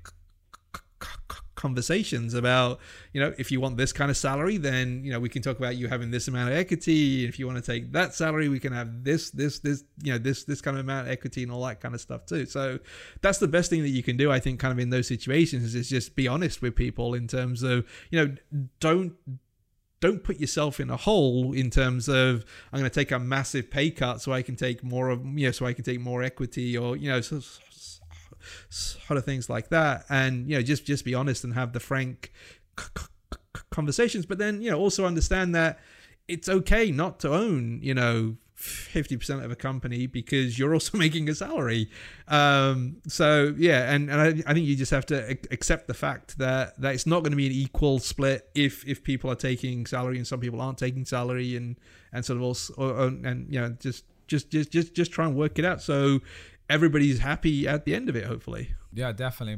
conversations about, you know, if you want this kind of salary, then, you know, we can talk about you having this amount of equity. If you want to take that salary, we can have this, this, this, you know, this, this kind of amount of equity and all that kind of stuff too. So that's the best thing that you can do, I think, kind of in those situations, is just be honest with people in terms of, you know, don't, don't put yourself in a hole in terms of, I'm going to take a massive pay cut so I can take more of, you know, so I can take more equity, or, you know, so, sort of things like that. And, you know, just just be honest and have the frank c- c- conversations, but then, you know, also understand that it's okay not to own, you know, fifty percent of a company because you're also making a salary. Um, so yeah, and, and I, I think you just have to accept the fact that, that it's not going to be an equal split if if people are taking salary and some people aren't taking salary, and and sort of also, or, and you know, just just just just just try and work it out so everybody's happy at the end of it, hopefully. Yeah, definitely, man.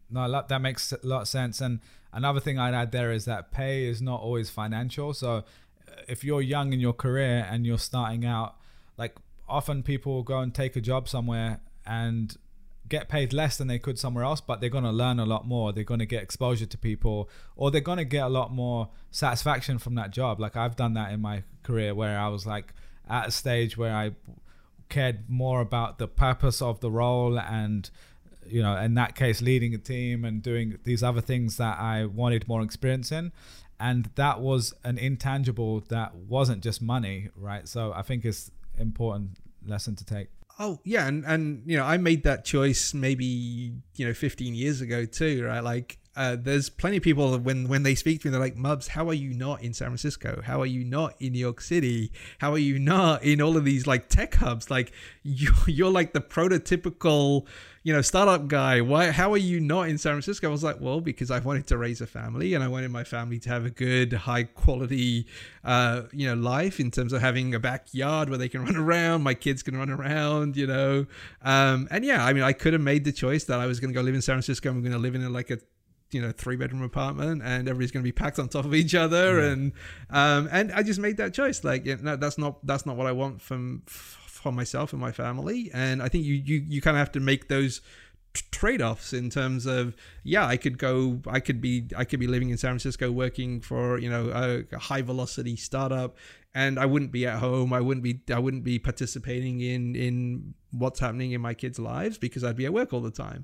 No, that makes a lot of sense. And another thing I'd add there is that pay is not always financial. So if you're young in your career and you're starting out, like often people will go and take a job somewhere and get paid less than they could somewhere else, but they're going to learn a lot more. They're going to get exposure to people, or they're going to get a lot more satisfaction from that job. Like I've done that in my career where I was like at a stage where I cared more about the purpose of the role and, you know, in that case, leading a team and doing these other things that I wanted more experience in. And that was an intangible that wasn't just money, right? So I think it's important lesson to take. Oh yeah, and and you know, I made that choice maybe, you know, fifteen years ago too, right? Like uh, there's plenty of people when when they speak to me, they're like, Mubs, how are you not in San Francisco? How are you not in New York City? How are you not in all of these like tech hubs? Like you you're like the prototypical, you know, startup guy. Why? How are you not in San Francisco? I was like, well, because I wanted to raise a family and I wanted my family to have a good, high quality, uh, you know, life in terms of having a backyard where they can run around. My kids can run around, you know. Um, and yeah, I mean, I could have made the choice that I was going to go live in San Francisco. I'm going to live in a, like a, you know, three bedroom apartment and everybody's going to be packed on top of each other. Yeah. And, um, and I just made that choice. Like, yeah, no, that's not, that's not what I want from, for myself and my family. And I think you you you kind of have to make those t- trade-offs in terms of, yeah, I could go I could be I could be living in San Francisco working for, you know, a, a high velocity startup, and I wouldn't be at home. I wouldn't be I wouldn't be participating in in what's happening in my kids' lives because I'd be at work all the time.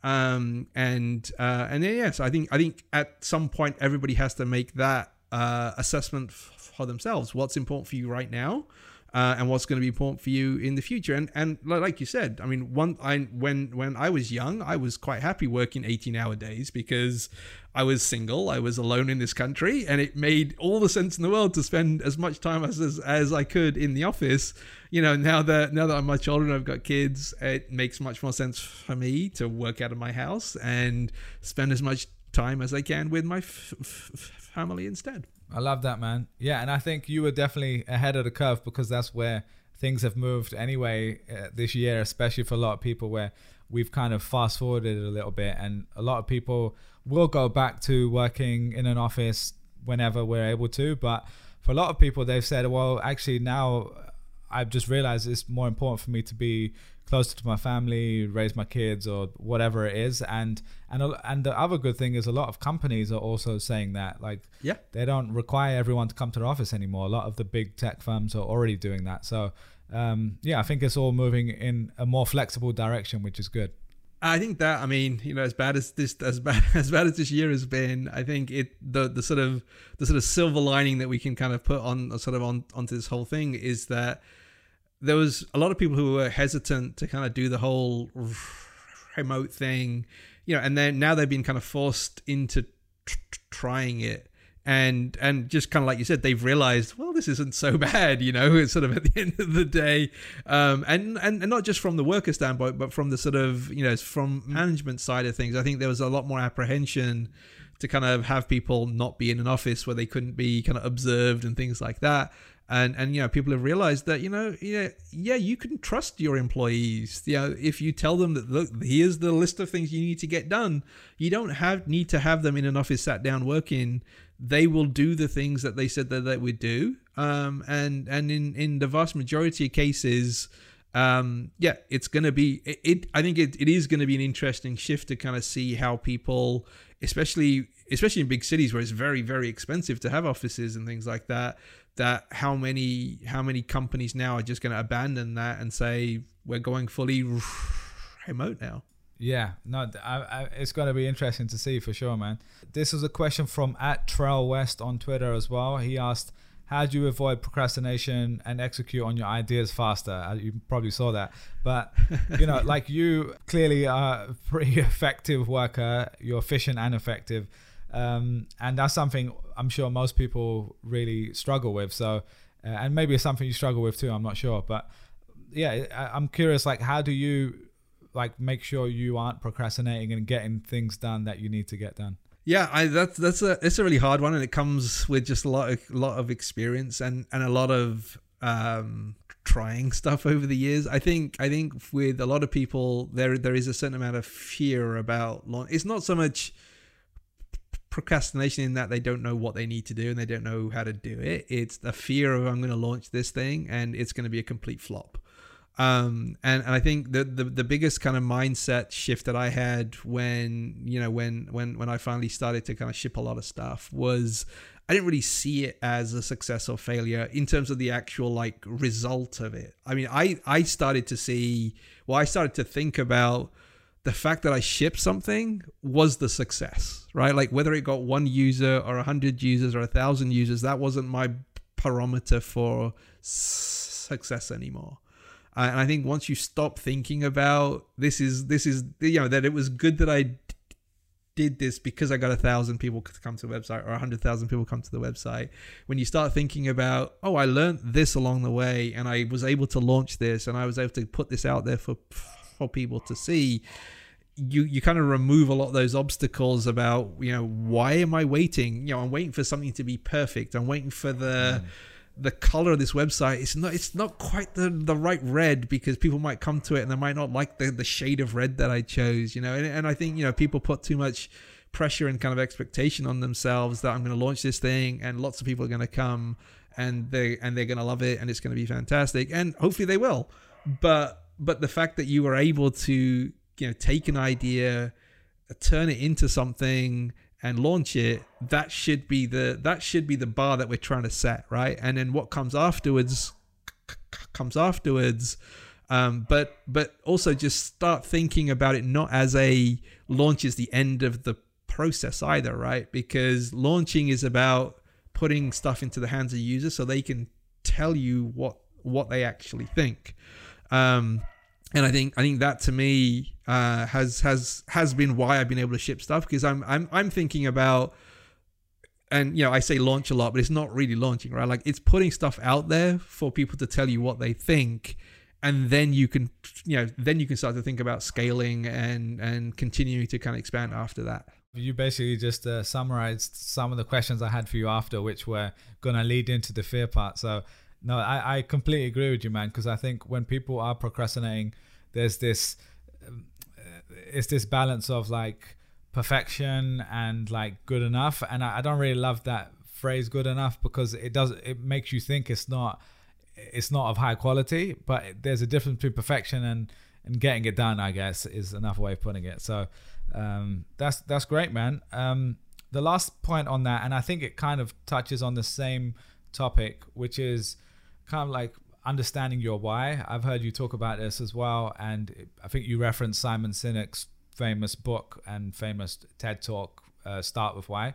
Um and uh and then yes, I think I think at some point everybody has to make that uh assessment f- for themselves. What's important for you right now? Uh, and what's going to be important for you in the future. And and like you said, I mean, one I when when I was young, I was quite happy working eighteen hour days because I was single, I was alone in this country, and it made all the sense in the world to spend as much time as as, as I could in the office. You know, now that now that I'm much older and I've got kids, it makes much more sense for me to work out of my house and spend as much time as I can with my f- f- family instead. I love that, man. Yeah, and I think you were definitely ahead of the curve because that's where things have moved anyway uh, this year, especially for a lot of people where we've kind of fast forwarded a little bit, and a lot of people will go back to working in an office whenever we're able to. But for a lot of people, they've said, well, actually now I've just realized it's more important for me to be closer to my family, raise my kids, or whatever it is. And and and the other good thing is a lot of companies are also saying that, like, yeah, they don't require everyone to come to the office anymore. A lot of the big tech firms are already doing that. So um, yeah, I think it's all moving in a more flexible direction, which is good. I think that, I mean, you know, as bad as this, as bad as bad as this year has been, I think it the the sort of the sort of silver lining that we can kind of put on sort of on onto this whole thing is that there was a lot of people who were hesitant to kind of do the whole remote thing, you know, and then now they've been kind of forced into tr- trying it. And and just kind of like you said, they've realized, well, this isn't so bad, you know, it's sort of at the end of the day. Um, and, and, and not just from the worker standpoint, but from the sort of, you know, from management side of things. I think there was a lot more apprehension to kind of have people not be in an office where they couldn't be kind of observed and things like that. And, and you know, people have realized that, you know, yeah, yeah, you can trust your employees. You know, if you tell them that, look, here's the list of things you need to get done, you don't have need to have them in an office sat down working. They will do the things that they said that they would do. Um, and and in, in the vast majority of cases, um, yeah, it's going to be, it, it. I think it, it is going to be an interesting shift to kind of see how people, especially especially in big cities where it's very, very expensive to have offices and things like that, that how many how many companies now are just going to abandon that and say, we're going fully remote now. Yeah, no, I, I, it's going to be interesting to see for sure, man. This was a question from at Trail West on Twitter as well. He asked, how do you avoid procrastination and execute on your ideas faster? You probably saw that. But, you know, like you clearly are a pretty effective worker. You're efficient and effective. Um, and that's something I'm sure most people really struggle with. So, uh, and maybe it's something you struggle with too, I'm not sure. But yeah, I, I'm curious, like, how do you like make sure you aren't procrastinating and getting things done that you need to get done? Yeah, I that's that's a it's a really hard one, and it comes with just a lot of lot of experience and and a lot of um trying stuff over the years. I think I think with a lot of people, there there is a certain amount of fear about launch. It's not so much procrastination in that they don't know what they need to do and they don't know how to do it. It's the fear of, I'm going to launch this thing and it's going to be a complete flop. Um, and, and I think the, the the biggest kind of mindset shift that I had when, you know, when when when I finally started to kind of ship a lot of stuff was, I didn't really see it as a success or failure in terms of the actual like result of it. I mean, I, I started to see, well, I started to think about the fact that I shipped something was the success, right? Like whether it got one user or a hundred users or a thousand users, that wasn't my barometer for success anymore. Uh, and I think once you stop thinking about this is, this is, you know, that it was good that I did this because I got a thousand people to come to the website or a hundred thousand people come to the website. When you start thinking about, oh, I learned this along the way and I was able to launch this and I was able to put this out there for, for people to see, you, you kind of remove a lot of those obstacles about, you know, why am I waiting? You know, I'm waiting for something to be perfect. I'm waiting for the, mm. the color of this website. It's not, it's not quite the, the right red because people might come to it and they might not like the, the shade of red that I chose, you know? And, and I think, you know, people put too much pressure and kind of expectation on themselves that I'm going to launch this thing and lots of people are going to come and they, and they're going to love it and it's going to be fantastic. And hopefully they will. But, but the fact that you were able to, you know, take an idea, turn it into something and launch it, that should be the that should be the bar that we're trying to set, right? And then what comes afterwards c- comes afterwards. Um, but but also just start thinking about it not as a launch is the end of the process either, right? Because launching is about putting stuff into the hands of users so they can tell you what what they actually think. Um, And I think I think that to me uh, has has has been why I've been able to ship stuff, because I'm I'm I'm thinking about, and you know I say launch a lot, but it's not really launching, right? Like it's putting stuff out there for people to tell you what they think, and then you can you know then you can start to think about scaling and and continuing to kind of expand after that. You basically just uh, summarized some of the questions I had for you after, which were going to lead into the fear part. So. No, I, I completely agree with you, man, because I think when people are procrastinating, there's this um, it's this balance of like perfection and like good enough. And I, I don't really love that phrase good enough because it does it makes you think it's not it's not of high quality, but there's a difference between perfection and, and getting it done, I guess, is another way of putting it. So um, that's that's great, man. Um, the last point on that, and I think it kind of touches on the same topic, which is kind of like understanding your why. I've heard you talk about this as well, and I think you referenced Simon Sinek's famous book and famous TED Talk, uh, Start With Why.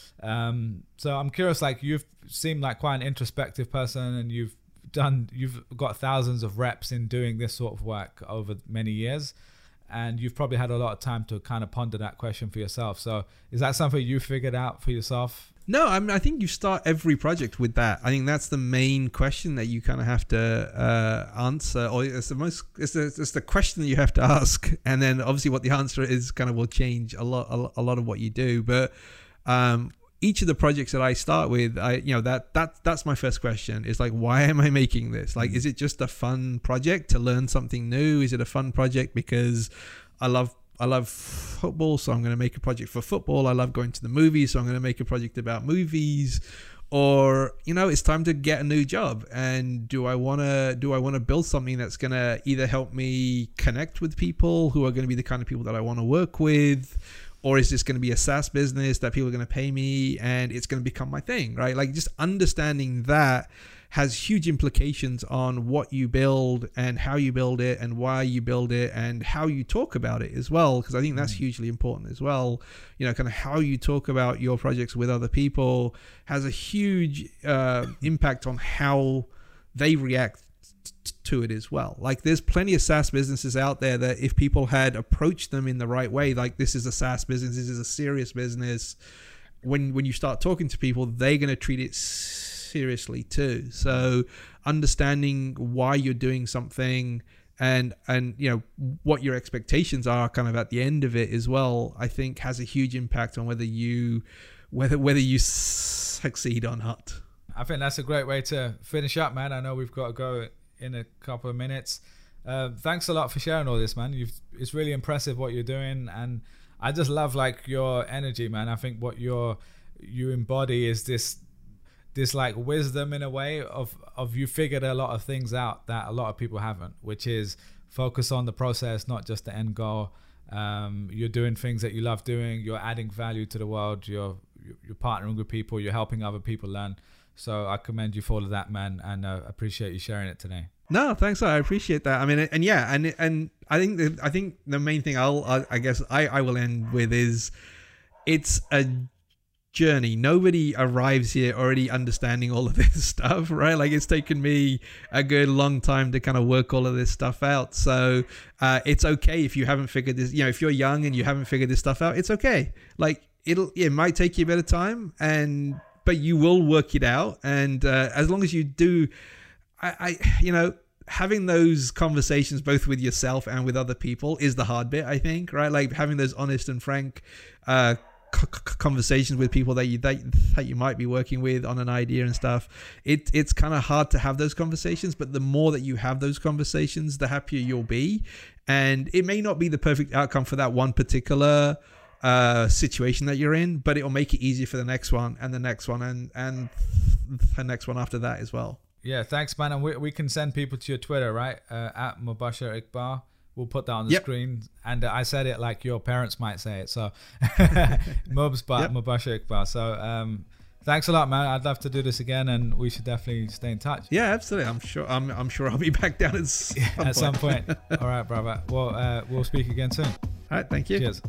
Um, so I'm curious, like you've seemed like quite an introspective person, and you've done, you've got thousands of reps in doing this sort of work over many years, and you've probably had a lot of time to kind of ponder that question for yourself. So is that something you figured out for yourself? No, I mean, I think you start every project with that. I think that's the main question that you kind of have to uh, answer, or it's the most, it's the, it's the question that you have to ask, and then obviously what the answer is kind of will change a lot, a, a lot of what you do. But um, each of the projects that I start with, I, you know, that that that's my first question. Is like, why am I making this? Like, is it just a fun project to learn something new? Is it a fun project because I love I love football, so I'm going to make a project for football. I love going to the movies, so I'm going to make a project about movies. Or, you know, it's time to get a new job. And do I want to do I want to build something that's going to either help me connect with people who are going to be the kind of people that I want to work with? Or is this going to be a SaaS business that people are going to pay me and it's going to become my thing, right? Like just understanding that has huge implications on what you build and how you build it and why you build it and how you talk about it as well, because I think that's hugely important as well. You know, kind of how you talk about your projects with other people has a huge uh, impact on how they react t- to it as well. Like there's plenty of SaaS businesses out there that if people had approached them in the right way, like this is a SaaS business, this is a serious business, when when you start talking to people, they're going to treat it seriously too. So understanding why you're doing something and and you know what your expectations are kind of at the end of it as well, I think has a huge impact on whether you whether whether you succeed or not. I think that's a great way to finish up, man. I know we've got to go in a couple of minutes. Uh, thanks a lot for sharing all this, man. You've, it's really impressive what you're doing, and I just love like your energy, man. I think what you're you embody is this this like wisdom in a way of of you figured a lot of things out that a lot of people haven't, which is focus on the process, not just the end goal. Um, you're doing things that you love doing. You're adding value to the world. You're you're partnering with people. You're helping other people learn. So I commend you for all of that, man, and uh, appreciate you sharing it today. No, thanks. I appreciate that. I mean, and yeah, and and I think the, I think the main thing I'll I, I guess I, I will end with is it's a journey. Nobody arrives here already understanding all of this stuff, right? Like it's taken me a good long time to kind of work all of this stuff out. So uh, it's okay if you haven't figured this. You know, if you're young and you haven't figured this stuff out, it's okay. Like it'll it might take you a bit of time, and but you will work it out. And uh, as long as you do. I, I, you know, having those conversations both with yourself and with other people is the hard bit, I think, right? Like having those honest and frank uh, c- c- conversations with people that you that, that you might be working with on an idea and stuff. It it's kind of hard to have those conversations, but the more that you have those conversations, the happier you'll be. And it may not be the perfect outcome for that one particular uh, situation that you're in, but it'll make it easier for the next one and the next one and and the next one after that as well. Yeah, thanks, man. And we, we can send people to your Twitter, right? Uh, at Mubasher Iqbal. We'll put that on the yep. screen. And uh, I said it like your parents might say it. So, Mubs, but yep. Mubasher Iqbal. So, um, thanks a lot, man. I'd love to do this again, and we should definitely stay in touch. Yeah, absolutely. I'm sure. I'm, I'm sure I'll be back down at some yeah, point. At some point. All right, brother. Well, uh, we'll speak again soon. All right. Thank you. Cheers.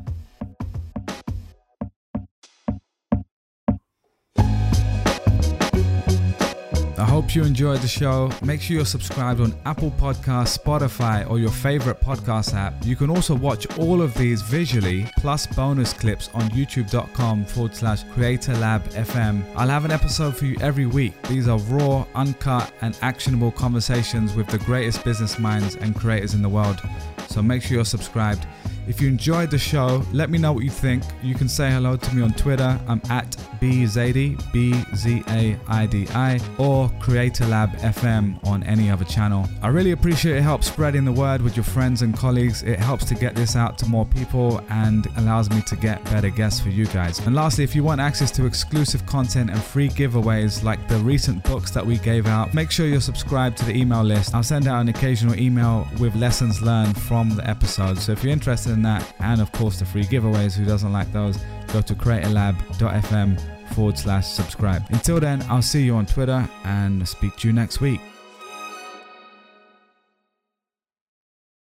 I hope you enjoyed the show. Make sure you're subscribed on Apple Podcasts, Spotify, or your favorite podcast app. You can also watch all of these visually, plus bonus clips on youtube.com forward slash Creator Lab F M. I'll have an episode for you every week. These are raw, uncut, and actionable conversations with the greatest business minds and creators in the world. So make sure you're subscribed. If you enjoyed the show, let me know what you think. You can say hello to me on Twitter. I'm at B Zaidi, B Z A I D I, or Creator Lab F M on any other channel. I really appreciate your help spreading the word with your friends and colleagues. It helps to get this out to more people and allows me to get better guests for you guys. And lastly, if you want access to exclusive content and free giveaways like the recent books that we gave out, make sure you're subscribed to the email list. I'll send out an occasional email with lessons learned from the episode. So if you're interested in that, and of course the free giveaways, who doesn't like those, go to creatorlab.fm forward slash subscribe. Until then, I'll see you on Twitter and speak to you next week.